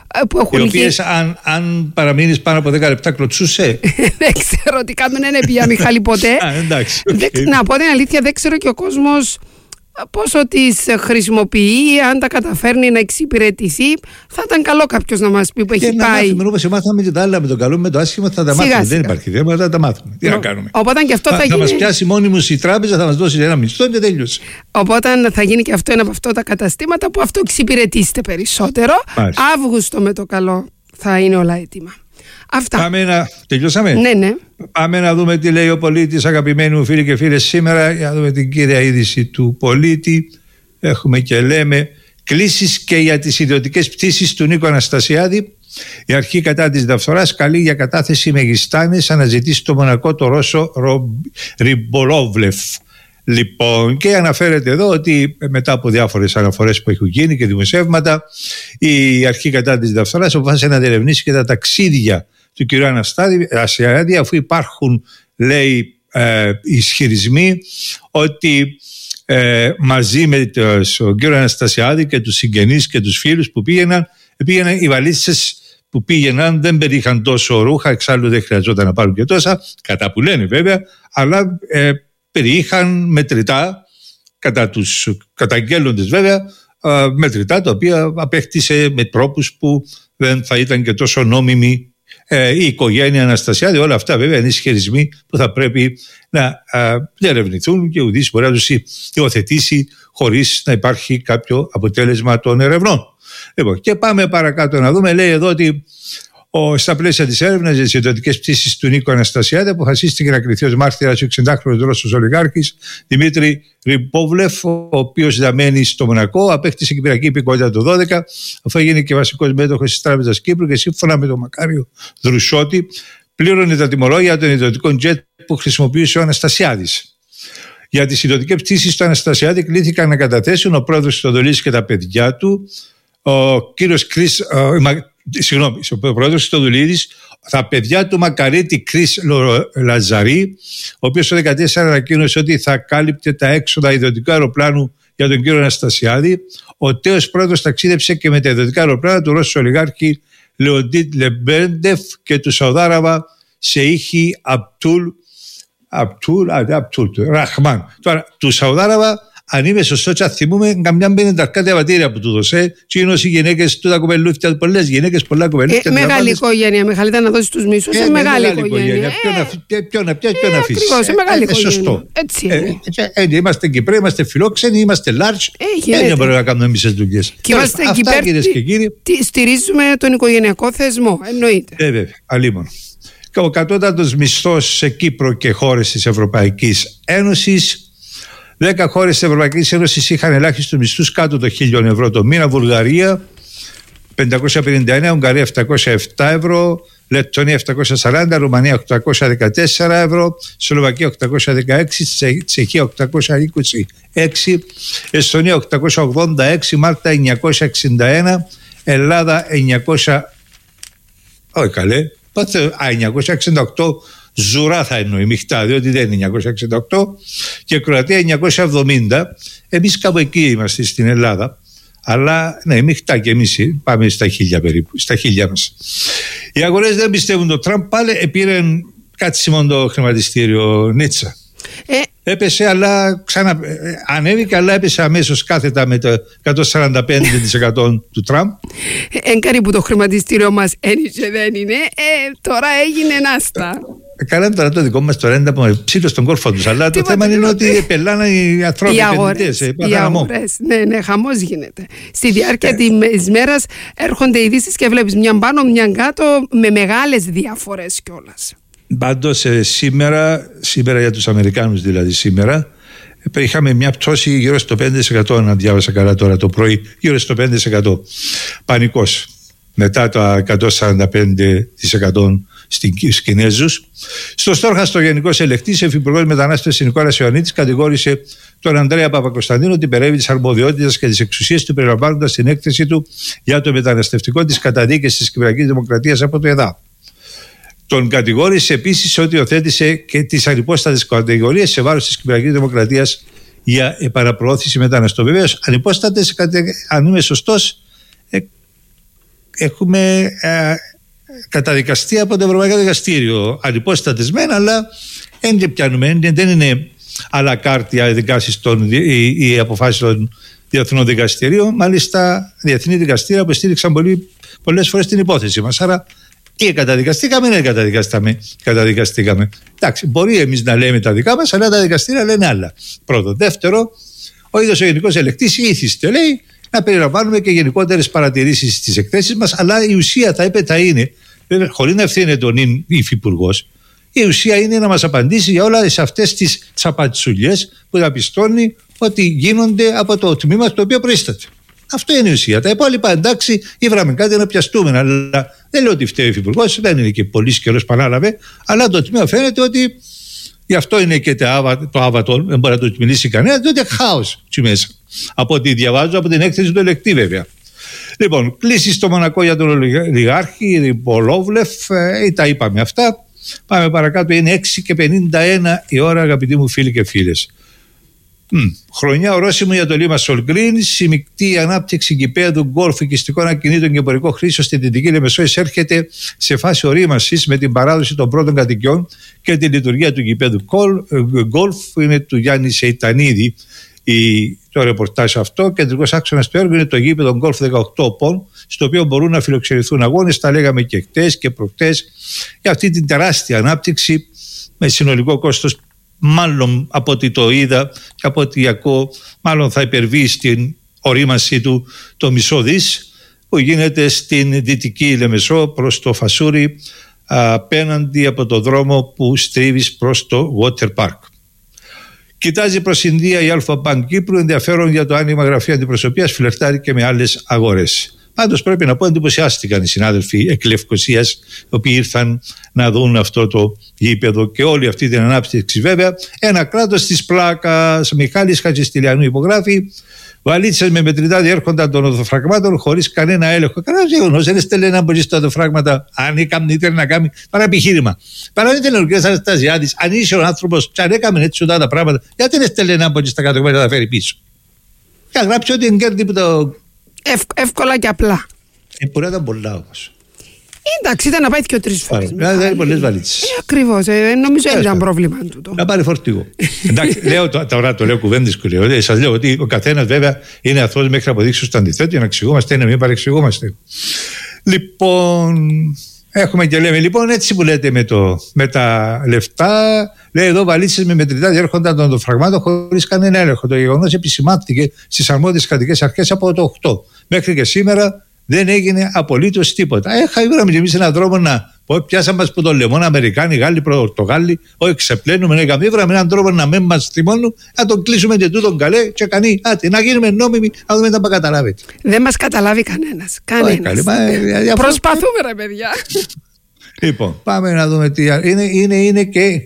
που έχουν
οι οποίες αν, αν παραμείνεις πάνω από δέκα λεπτά κλωτσούσε.
Δεν ξέρω τι κάνουν, δεν πια Μιχάλη ποτέ.
Α, εντάξει, okay.
δεν, να πω την αλήθεια, δεν ξέρω και ο κόσμος πόσο τις χρησιμοποιεί, αν τα καταφέρνει να εξυπηρετηθεί. Θα ήταν καλό κάποιος να μας πει που
και
έχει
να
πάει.
Μάθουμε, όπως μάθαμε και τα άλλα με το καλό, με το άσχημο θα τα μάθουμε. Σιγά, δεν υπάρχει θέμα, θα τα μάθουμε. Τι no. να κάνουμε.
Οπότε και αυτό θα,
θα,
γίνει...
θα μας πιάσει μόνιμους η τράπεζα, θα μας δώσει ένα μισθό και τέλειωσε.
Οπότε θα γίνει και αυτό ένα από αυτά τα καταστήματα που αυτό εξυπηρετήσετε περισσότερο. Μάλιστα. Αύγουστο με το καλό θα είναι όλα έτοιμα. Αυτά.
Πάμε να... Τελειώσαμε.
Ναι, ναι.
Πάμε να δούμε τι λέει ο πολίτης, αγαπημένοι μου φίλοι και φίλες, σήμερα. Για να δούμε την κύρια είδηση του πολίτη. Έχουμε και λέμε κλήσεις και για τις ιδιωτικές πτήσεις του Νίκο Αναστασιάδη. Η αρχή κατά της διαφθοράς καλεί για κατάθεση μεγιστάνες, αναζητήσει το Μονακό το Ρώσο Ριμπολόβλεφ. Λοιπόν, και αναφέρεται εδώ ότι μετά από διάφορες αναφορές που έχουν γίνει και δημοσιεύματα, η αρχή κατά της διαφθοράς αποφάσισε να διερευνήσει και τα ταξίδια του κ. Αναστασιάδη, αφού υπάρχουν, λέει, ε, ισχυρισμοί ότι ε, μαζί με τον κ. Αναστασιάδη και τους συγγενείς και τους φίλους που πήγαιναν, πήγαιναν οι βαλίτσες που πήγαιναν δεν περιείχαν τόσο ρούχα, εξάλλου δεν χρειαζόταν να πάρουν και τόσα, κατά που λένε βέβαια, αλλά ε, περιείχαν μετρητά, κατά τους καταγγέλλοντες βέβαια, ε, μετρητά τα οποία απέκτησε με τρόπους που δεν θα ήταν και τόσο νόμιμοι ε, η οικογένεια Αναστασιάδη. Όλα αυτά βέβαια είναι ισχυρισμοί που θα πρέπει να ε, διερευνηθούν και ουδής μπορεί να τους υιοθετήσει χωρίς να υπάρχει κάποιο αποτέλεσμα των ερευνών. Λοιπόν, και πάμε παρακάτω να δούμε. Λέει εδώ ότι ο, στα πλαίσια της έρευνας για τις ιδιωτικές πτήσεις του Νίκου Αναστασιάδη αποφασίστηκε να κριθεί ως μάρτυρας ο εξηντάχρονος Ρώσος ολιγάρχης Δημήτρη Ριμπόβλεφ, ο οποίος διαμένει στο Μονακό, απέκτησε κυπριακή υπηκότητα το δώδεκα, αφού έγινε και βασικός μέτοχος της Τράπεζας Κύπρου και σύμφωνα με τον Μακάριο Δρουσότη πλήρωνε τα τιμολόγια των ιδιωτικών τζετ που χρησιμοποιούσε ο Αναστασιάδης. Για τις ιδιωτικές πτήσεις του Αναστασιάδη κλήθηκαν να καταθέσουν ο πρόεδρος Χριστοδουλίδης και τα παιδιά του, ο κύριος Κρίς, συγγνώμη, ο πρόεδρος Χριστοδουλίδης, τα παιδιά του Μακαρίτη Κρίς Λαζαρή, ο οποίος το δύο χιλιάδες δεκατέσσερα ανακοίνωσε ότι θα κάλυπτε τα έξοδα ιδιωτικού αεροπλάνου για τον κύριο Αναστασιάδη. Ο τέος πρόεδρος ταξίδεψε και με τα ιδιωτικά αεροπλάνα του Ρώσου ολιγάρχη Λεοντίτ Λεμπέντεφ και του Σαουδάραβα Σεΐχη Απτούλ Απτούλ, Απτούλ, Ραχμάν. Τώρα, του Σαουδάραβα, αν είμαι σωστό, τσα θυμούμε καμιά πενήντα διαβατήρια που του δώσε. Τι είναι οι γυναίκες του τα κοπελούθια, πολλές γυναίκες, πολλά κοπελούθια.
Ε, μεγάλη οικογένεια, Μιχάλη, να δώσει τους μισούς. Ε, μεγάλη οικογένεια.
Ποιο να πιάσει, ποιο να αφήσει.
Ακριβώς, σε μεγάλη οικογένεια.
Σωστό.
Έτσι είναι.
Είμαστε Κυπρέοι, είμαστε φιλόξενοι, είμαστε large. Δεν μπορούμε να κάνουμε εμείς τις δουλειές.
Και είμαστε Κυπρέοι. Στηρίζουμε τον οικογενειακό θεσμό, εννοείται.
Ε, βέβαια, αλίμονο. Ο κατώτατος μισθός σε Κύπρο και χώρες της Ευρωπαϊκής Ένωσης. Δέκα χώρες της Ευρωπαϊκής Ένωσης είχαν ελάχιστους μισθούς κάτω των χίλια ευρώ το μήνα. Βουλγαρία πεντακόσια πενήντα εννέα, Ουγγαρία επτακόσια επτά ευρώ, Λεττονία επτακόσια σαράντα, Ρουμανία οκτακόσια δεκατέσσερα ευρώ, Σλοβακία οκτακόσια δεκαέξι, Τσεχία οκτακόσια είκοσι έξι, Εστονία οκτακόσια ογδόντα έξι, Μάλτα εννιακόσια εξήντα ένα, Ελλάδα εννιακόσια... Όχι καλέ. Α, εννιακόσια εξήντα οκτώ ζουρά θα εννοεί, μειχτά, διότι δεν είναι εννιακόσια εξήντα οκτώ, και Κροατία εννιακόσια εβδομήντα. Εμείς κάπου εκεί είμαστε στην Ελλάδα, αλλά ναι, μειχτά και εμείς πάμε στα χίλια περίπου, στα χίλια μας. Οι αγορές δεν πιστεύουν το Τραμπ, πάλι επήραν κάτσιμον το χρηματιστήριο Νίτσα. Ε, έπεσε, αλλά ξανα... ανέβηκε, αλλά έπεσε αμέσως κάθετα με το εκατόν σαράντα πέντε τοις εκατό του Τραμπ.
Έγκαρι που το χρηματιστήριο μας ένιξε δεν είναι, ε, τώρα έγινε νάστα.
Καλά, τώρα το δικό μας τώρα είναι από ψήλο στον κόρφο τους, αλλά το θέμα είναι ότι πελάνε οι ανθρώποι
οι αγορές, οι αγορές, ναι, ναι, χαμός γίνεται. Στη διάρκεια της μέρας έρχονται ειδήσεις και βλέπεις μια πάνω, μια κάτω, με μεγάλες διαφορές κιόλας.
Πάντως σήμερα, σήμερα για τους Αμερικάνους δηλαδή σήμερα, είχαμε μια πτώση γύρω στο πέντε τοις εκατό, αν διάβασα καλά τώρα το πρωί, γύρω στο πέντε τοις εκατό. Πανικός. Μετά τα εκατόν σαράντα πέντε τοις εκατό στους Κινέζους. Στο στόχαστρο, ο Γενικός Ελεκτής, Υφυπουργός Μετανάστευσης Νικόλας Ιωαννίτης, κατηγόρησε τον Ανδρέα Παπακοσταντίνο ότι υπερεύει τις αρμοδιότητες και τις εξουσίες του, περιλαμβάνοντας την έκθεση του για το μεταναστευτικό της καταδίκης της Κυπριακής Δημοκρατίας από το ΕΔΑ. Τον κατηγόρησε επίσης ότι υιοθέτησε και τις ανυπόστατες κατηγορίες σε βάρος της Κυπριακής Δημοκρατίας για επαναπροώθηση μεταναστών. Βεβαίως, ανυπόστατες, αν είμαι σωστός, έχουμε ε, καταδικαστεί από το Ευρωπαϊκό Δικαστήριο. Ανυπόστατεσμένα, αλλά δεν πιάνουμε, δεν είναι αλλά κάρτια δικάσεις των, οι, οι αποφάσεις των διεθνών δικαστηρίων. Μάλιστα, διεθνή δικαστήρια που στήριξαν πολύ, πολλές φορές την υπόθεση μας. Άρα, ή καταδικαστήκαμε ή δεν καταδικαστήκαμε. καταδικαστήκαμε. Εντάξει, μπορεί εμείς να λέμε τα δικά μας, αλλά τα δικαστήρια λένε άλλα. Πρώτο. Δεύτερο, ο ίδιος ο Γενικός Ελεκτής ήθιστε, λέει, να περιλαμβάνουμε και γενικότερες παρατηρήσεις στις εκθέσεις μας, αλλά η ουσία θα είπε θα είναι, χωρίς να ευθύνεται τον υφυπουργός, η ουσία είναι να μας απαντήσει για όλα αυτές τις τσαπατσουλιές που διαπιστώνει ότι γίνονται από το τμήμα στο οποίο προείσταται. Αυτό είναι η ουσία. Τα υπόλοιπα, εντάξει, ήβραμε κάτι να πιαστούμε, αλλά δεν λέω ότι φταίει ο υφυπουργός, δεν είναι και πολύ καιρός παράλαβε, αλλά το τμήμα φαίνεται ότι γι' αυτό είναι και το άβατο, δεν μπορεί να το μιλήσει κανένα, διότι χάος εκεί μέσα. Από ό,τι διαβάζω από την έκθεση του ελεκτή, βέβαια. Λοιπόν, κλείσει στο Μονακό για τον ολιγάρχη, Πολόβλεφ, ε, τα είπαμε αυτά. Πάμε παρακάτω, είναι έξι και πενήντα ένα η ώρα, αγαπητοί μου φίλοι και φίλες. Μ, χρονιά ορόσημο για το Λίμα Σολγκριν, συμμικτή ανάπτυξη γηπέδου γκολφ, οικιστικών ακινήτων και εμπορικό χρήσεων στη Δυτική Λεμεσό εισέρχεται σε φάση ορίμανσης με την παράδοση των πρώτων κατοικιών και τη λειτουργία του γηπέδου γκολφ. Είναι του Γιάννη Σεϊτανίδη η, το ρεπορτάζ αυτό. Κεντρικός άξονας του έργου είναι το γήπεδο γκολφ δεκαοκτώ οπών, στο οποίο μπορούν να φιλοξενηθούν αγώνες. Τα λέγαμε και χτες και προχτές, για αυτή την τεράστια ανάπτυξη με συνολικό κόστος, μάλλον από ό,τι το είδα και από ό,τι ακούω, μάλλον θα υπερβεί στην ορίμανσή του το μισό δις, που γίνεται στην Δυτική Λεμεσό προς το Φασούρι, απέναντι από το δρόμο που στρίβεις προς το Water Park. Κοιτάζει προς Ινδία η Αλφα Μπανκ Κύπρου, ενδιαφέρον για το άνοιγμα γραφεία αντιπροσωπείας, φλερτάρει και με άλλες αγορές. Πάντως πρέπει να πω, εντυπωσιάστηκαν οι συνάδελφοι εκ Λευκωσίας, οι οποίοι ήρθαν να δουν αυτό το γήπεδο και όλη αυτή την ανάπτυξη. Βέβαια, ένα κράτος της πλάκας. Μιχάλης Χατζηστηλιανού υπογράφει. Βαλίτσες με μετρητά διέρχοντα των οδοφραγμάτων χωρίς κανένα έλεγχο. Κανένα γεγονός. Δεν στέλνει να μπορεί στα οδοφράγματα, αν έκαμε ήθελε να κάνει παρά επιχείρημα. Παρά δεν ήταν ο κ. Αναστασιάδης, αν είσαι ο άνθρωπος, αν έκαμε έτσι τα πράγματα, γιατί δεν στέλνει να μπορεί στα κάτω να τα φέρει πίσω. Και γράψει ότι εγκέρδει που το.
Ευ, εύκολα και απλά.
Ε, μπορεί να ήταν πολλά όμως.
Εντάξει, ήταν να πάει και ο τρεις φορές.
Δηλαδή είναι πολλές βαλίτσες.
Ε, ακριβώς. Ε, νομίζω δεν ήταν πρόβλημα τούτο.
Να πάρει φορτηγό. Εντάξει, λέω τώρα το λέω κουβέντες που λέω. Σας λέω ότι ο καθένας βέβαια είναι αθώος μέχρι να αποδείξει το αντιθέτω για να εξηγούμαστε ή να μην παρεξηγούμαστε. Λοιπόν, έχουμε και λέμε λοιπόν έτσι που λέτε με, το, με τα λεφτά. Λέει εδώ βαλίτσες με μετρητά διέρχονταν των οδοφραγμάτων χωρίς κανένα έλεγχο. Το γεγονός επισημάνθηκε στις αρμόδιες κρατικές αρχές από το οκτώ. Μέχρι και σήμερα δεν έγινε απολύτως τίποτα. Έχα βρούμε και εμείς έναν δρόμο να πιάσαμε μας που το λεμόν, Αμερικάνοι, Γάλλοι, Πορτογάλοι, όχι ξεπλένουμε, να είχαμε βρούμε έναν τρόπο να μην μας θυμώνουν, να τον κλείσουμε και τούτον καλέ και κανεί, άτε, να γίνουμε νόμιμοι, να δούμε να καταλάβετε.
Δεν μας καταλάβει κανένας. Κανένας. Μα, προσπαθούμε ρε παιδιά.
Λοιπόν, πάμε να δούμε τι είναι, είναι, είναι και,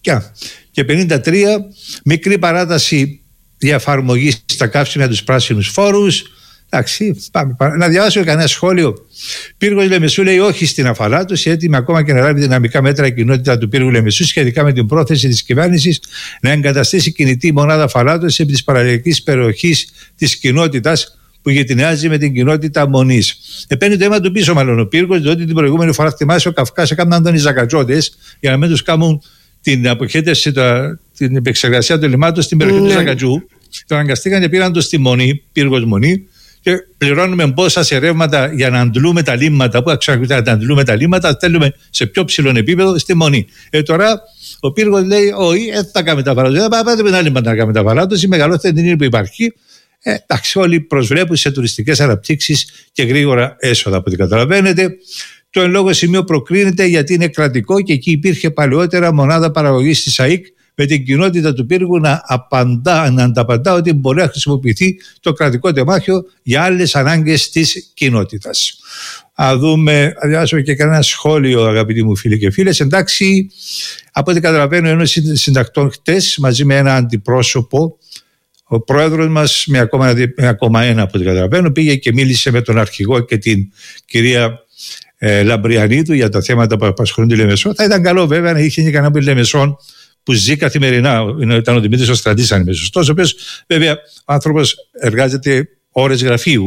και πενήντα τρία, μικρή παράταση διαφαρμογής στα καύσιμα για τους πράσινους φόρους. Εντάξει, πάμε, πάμε. Να διαβάσω κανένα σχόλιο. Πύργος Λεμεσού λέει όχι στην αφαλάτωση, έτοιμη ακόμα και να λάβει δυναμικά μέτρα η κοινότητα του πύργου Λεμεσού σχετικά με την πρόθεση της κυβέρνησης να εγκαταστήσει κινητή μονάδα αφαλάτωση επί της παραλιακής περιοχής της κοινότητας που γειτονιάζει με την κοινότητα Μονής. Επένει το αίμα του πίσω, μάλλον ο πύργος, διότι την προηγούμενη φορά θυμάσαι ο Καυκάς έκαναν τον οι Ζακατζώδες για να μην τους κάνουν την αποχέτευση, την επεξεργασία του λιμάτων στην περιοχή ναι. του Ζακατζού. Το αναγκαστήκαν και πήραν το στη Μονή, πύργος Μονή. Και πληρώνουμε πόσα σε ρεύματα για να αντλούμε τα λίμματα. Πού αξιοποιείται να αντλούμε τα λίμματα, στέλνουμε σε πιο ψηλό επίπεδο στη Μονή. Ε, τώρα ο πύργος λέει: όχι, δεν θα κάνουμε τα παράδοση. Δεν πάμε με τα λίμματα να κάνουμε τα παράδοση. Η μεγαλύτερη την είναι που υπάρχει. Ε, εντάξει, όλοι προσβλέπουν σε τουριστικές αναπτύξεις και γρήγορα έσοδα, από ό,τι καταλαβαίνετε. Το εν λόγω σημείο προκρίνεται γιατί είναι κρατικό και εκεί υπήρχε παλαιότερα μονάδα παραγωγής της ΑΕΚ με την κοινότητα του πύργου να, απαντά, να ανταπαντά ότι μπορεί να χρησιμοποιηθεί το κρατικό τεμάχιο για άλλες ανάγκες της κοινότητας. Α δούμε, α διάσουμε και κανένα σχόλιο, αγαπητοί μου φίλοι και φίλες. Εντάξει, από ό,τι καταλαβαίνω, ένας συντακτών χτες μαζί με ένα αντιπρόσωπο, ο πρόεδρος μας με ακόμα, με ακόμα ένα από ό,τι καταλαβαίνω, πήγε και μίλησε με τον αρχηγό και την κυρία ε, Λαμπριανίδου για τα θέματα που απασχολούν τη Λεμεσό. Θα ήταν καλό βέβαια να είχε κανένα από τη Λεμεσόν που ζει καθημερινά. Ήταν ο Δημήτρης ο Στρατής, αν είμαι σωστός, ο οποίος βέβαια ο άνθρωπος εργάζεται ώρες γραφείου,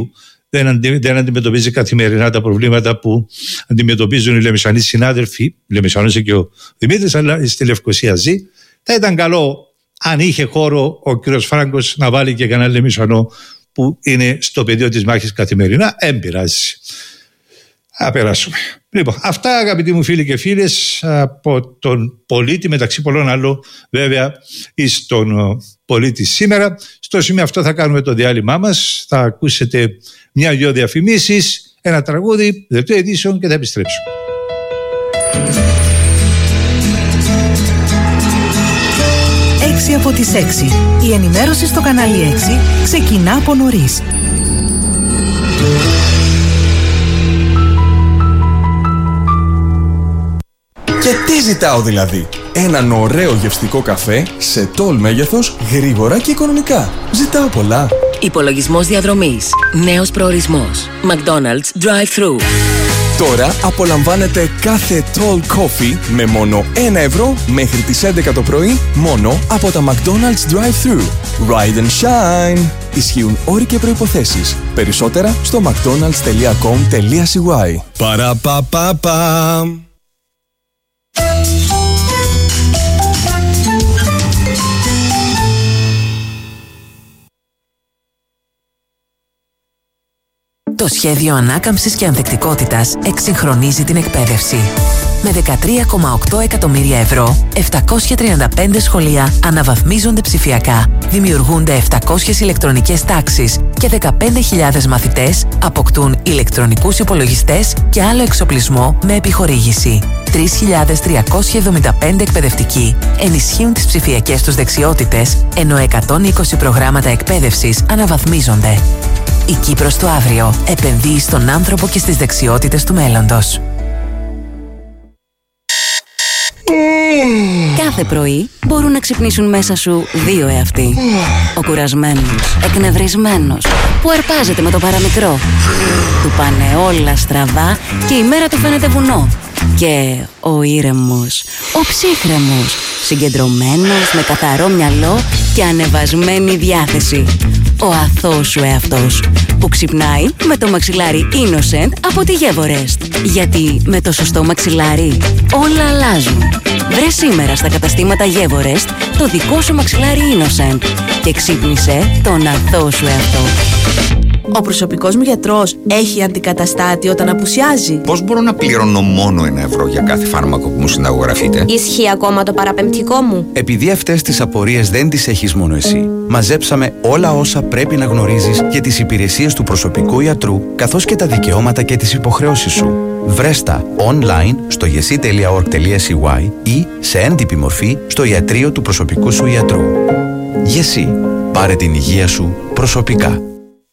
δεν, αντι, δεν αντιμετωπίζει καθημερινά τα προβλήματα που αντιμετωπίζουν οι Λεμεσανοί συνάδελφοι. Λεμεσανός και ο Δημήτρης, αλλά στη Λευκοσία ζει. Θα ήταν καλό αν είχε χώρο ο κ. Φράγκος να βάλει και κανένα Λεμεσανό που είναι στο πεδίο της μάχης καθημερινά. Εν πειράζει. Θα περάσουμε. Λοιπόν, αυτά αγαπητοί μου φίλοι και φίλες από τον πολίτη, μεταξύ πολλών άλλων βέβαια εις τον πολίτη σήμερα. Στο σημείο αυτό θα κάνουμε το διάλειμμά μας. Θα ακούσετε μια-δυο διαφημίσεις, ένα τραγούδι, δελτίο ειδήσεων και θα επιστρέψουμε.
έξι από τις έξι. Η ενημέρωση στο κανάλι έξι ξεκινά από νωρίς.
Και τι ζητάω δηλαδή? Έναν ωραίο γευστικό καφέ σε τόλ μέγεθος, γρήγορα και οικονομικά. Ζητάω πολλά.
Υπολογισμός διαδρομής. Νέος προορισμός. McDonald's Drive-Thru.
Τώρα απολαμβάνετε κάθε tall coffee με μόνο ένα ευρώ μέχρι τις έντεκα το πρωί μόνο από τα McDonald's Drive-Thru. Ride and shine. Ισχύουν όροι και προϋποθέσεις. Περισσότερα στο mcdonalds τελεία com τελεία c y. Παραπαπαπα.
Το σχέδιο ανάκαμψης και ανθεκτικότητας εξυγχρονίζει την εκπαίδευση. Με δεκατρία κόμμα οκτώ εκατομμύρια ευρώ, επτακόσια τριάντα πέντε σχολεία αναβαθμίζονται ψηφιακά, δημιουργούνται επτακόσιες ηλεκτρονικές τάξεις και δεκαπέντε χιλιάδες μαθητές αποκτούν ηλεκτρονικούς υπολογιστές και άλλο εξοπλισμό με επιχορήγηση. τρεις χιλιάδες τριακόσιοι εβδομήντα πέντε εκπαιδευτικοί ενισχύουν τις ψηφιακές τους δεξιότητες, ενώ εκατόν είκοσι προγράμματα εκπαίδευσης αναβαθμίζονται. Η Κύπρος του αύριο επενδύει στον άνθρωπο και στις δεξιότητες του μέλλοντος.
Κάθε πρωί μπορούν να ξυπνήσουν μέσα σου δύο εαυτοί. Ο κουρασμένος, εκνευρισμένος, που αρπάζεται με το παραμικρό. Του πάνε όλα στραβά και η μέρα του φαίνεται βουνό. Και ο ήρεμος, ο ψύχρεμος, συγκεντρωμένος, με καθαρό μυαλό και ανεβασμένη διάθεση. Ο αθώος σου εαυτός, που ξυπνάει με το μαξιλάρι Innocent από τη Gevorest. Γιατί με το σωστό μαξιλάρι όλα αλλάζουν. Βρε σήμερα στα καταστήματα Gevorest το δικό σου μαξιλάρι Innocent και ξύπνησε τον αθώο σου εαυτό.
Ο προσωπικός μου γιατρός έχει αντικαταστάτη όταν απουσιάζει.
Πώς μπορώ να πληρώνω μόνο ένα ευρώ για κάθε φάρμακο που μου συνταγογραφείτε?
Ισχύει ακόμα το παραπεμπτικό μου?
Επειδή αυτές τις απορίες δεν τις έχεις μόνο εσύ, μαζέψαμε όλα όσα πρέπει να γνωρίζεις για τις υπηρεσίες του προσωπικού ιατρού, καθώς και τα δικαιώματα και τις υποχρεώσεις σου. Βρες τα online στο γεσί τελεία org τελεία c y ή σε έντυπη μορφή στο ιατρείο του προσωπικού σου ιατρού. Γεσί. Πάρε την υγεία σου προσωπικά.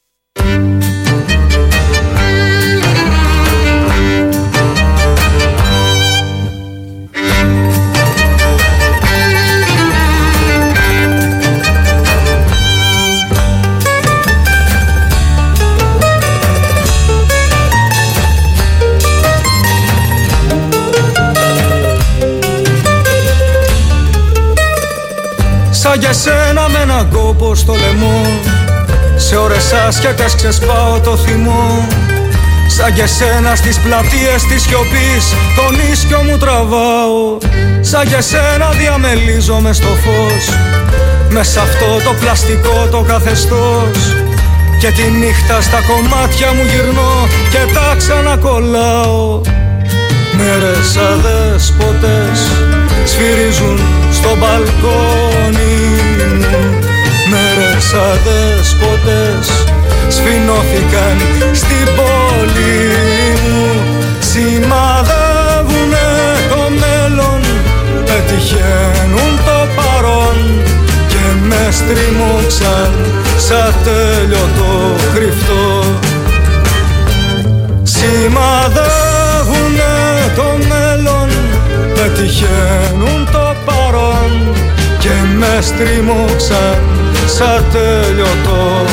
Σαν για σένα με έναν κόπο στο λαιμό, σε ώρες άσχετες ξεσπάω το θυμό. Σαν για σένα στις πλατείες της σιωπής τον ίσκιο μου τραβάω. Σαν για σένα διαμελίζομαι στο φως, μες σ' αυτό το πλαστικό το καθεστώς. Και τη νύχτα στα κομμάτια μου γυρνώ και τα ξανακολλάω. Μέρες αδέσποτες σφυρίζουν στο μπαλκόνι μου. Μέρες αδέσποτες σφινώθηκαν στην πόλη μου. Σημαδεύουνε το μέλλον, πετυχαίνουν το παρόν και με στριμώξαν σαν τέλειωτο κρυφτό. Σημαδεύουνε το μέλλον, πετυχαίνουν το παρόν και με στριμώξαν σαν τέλειωτο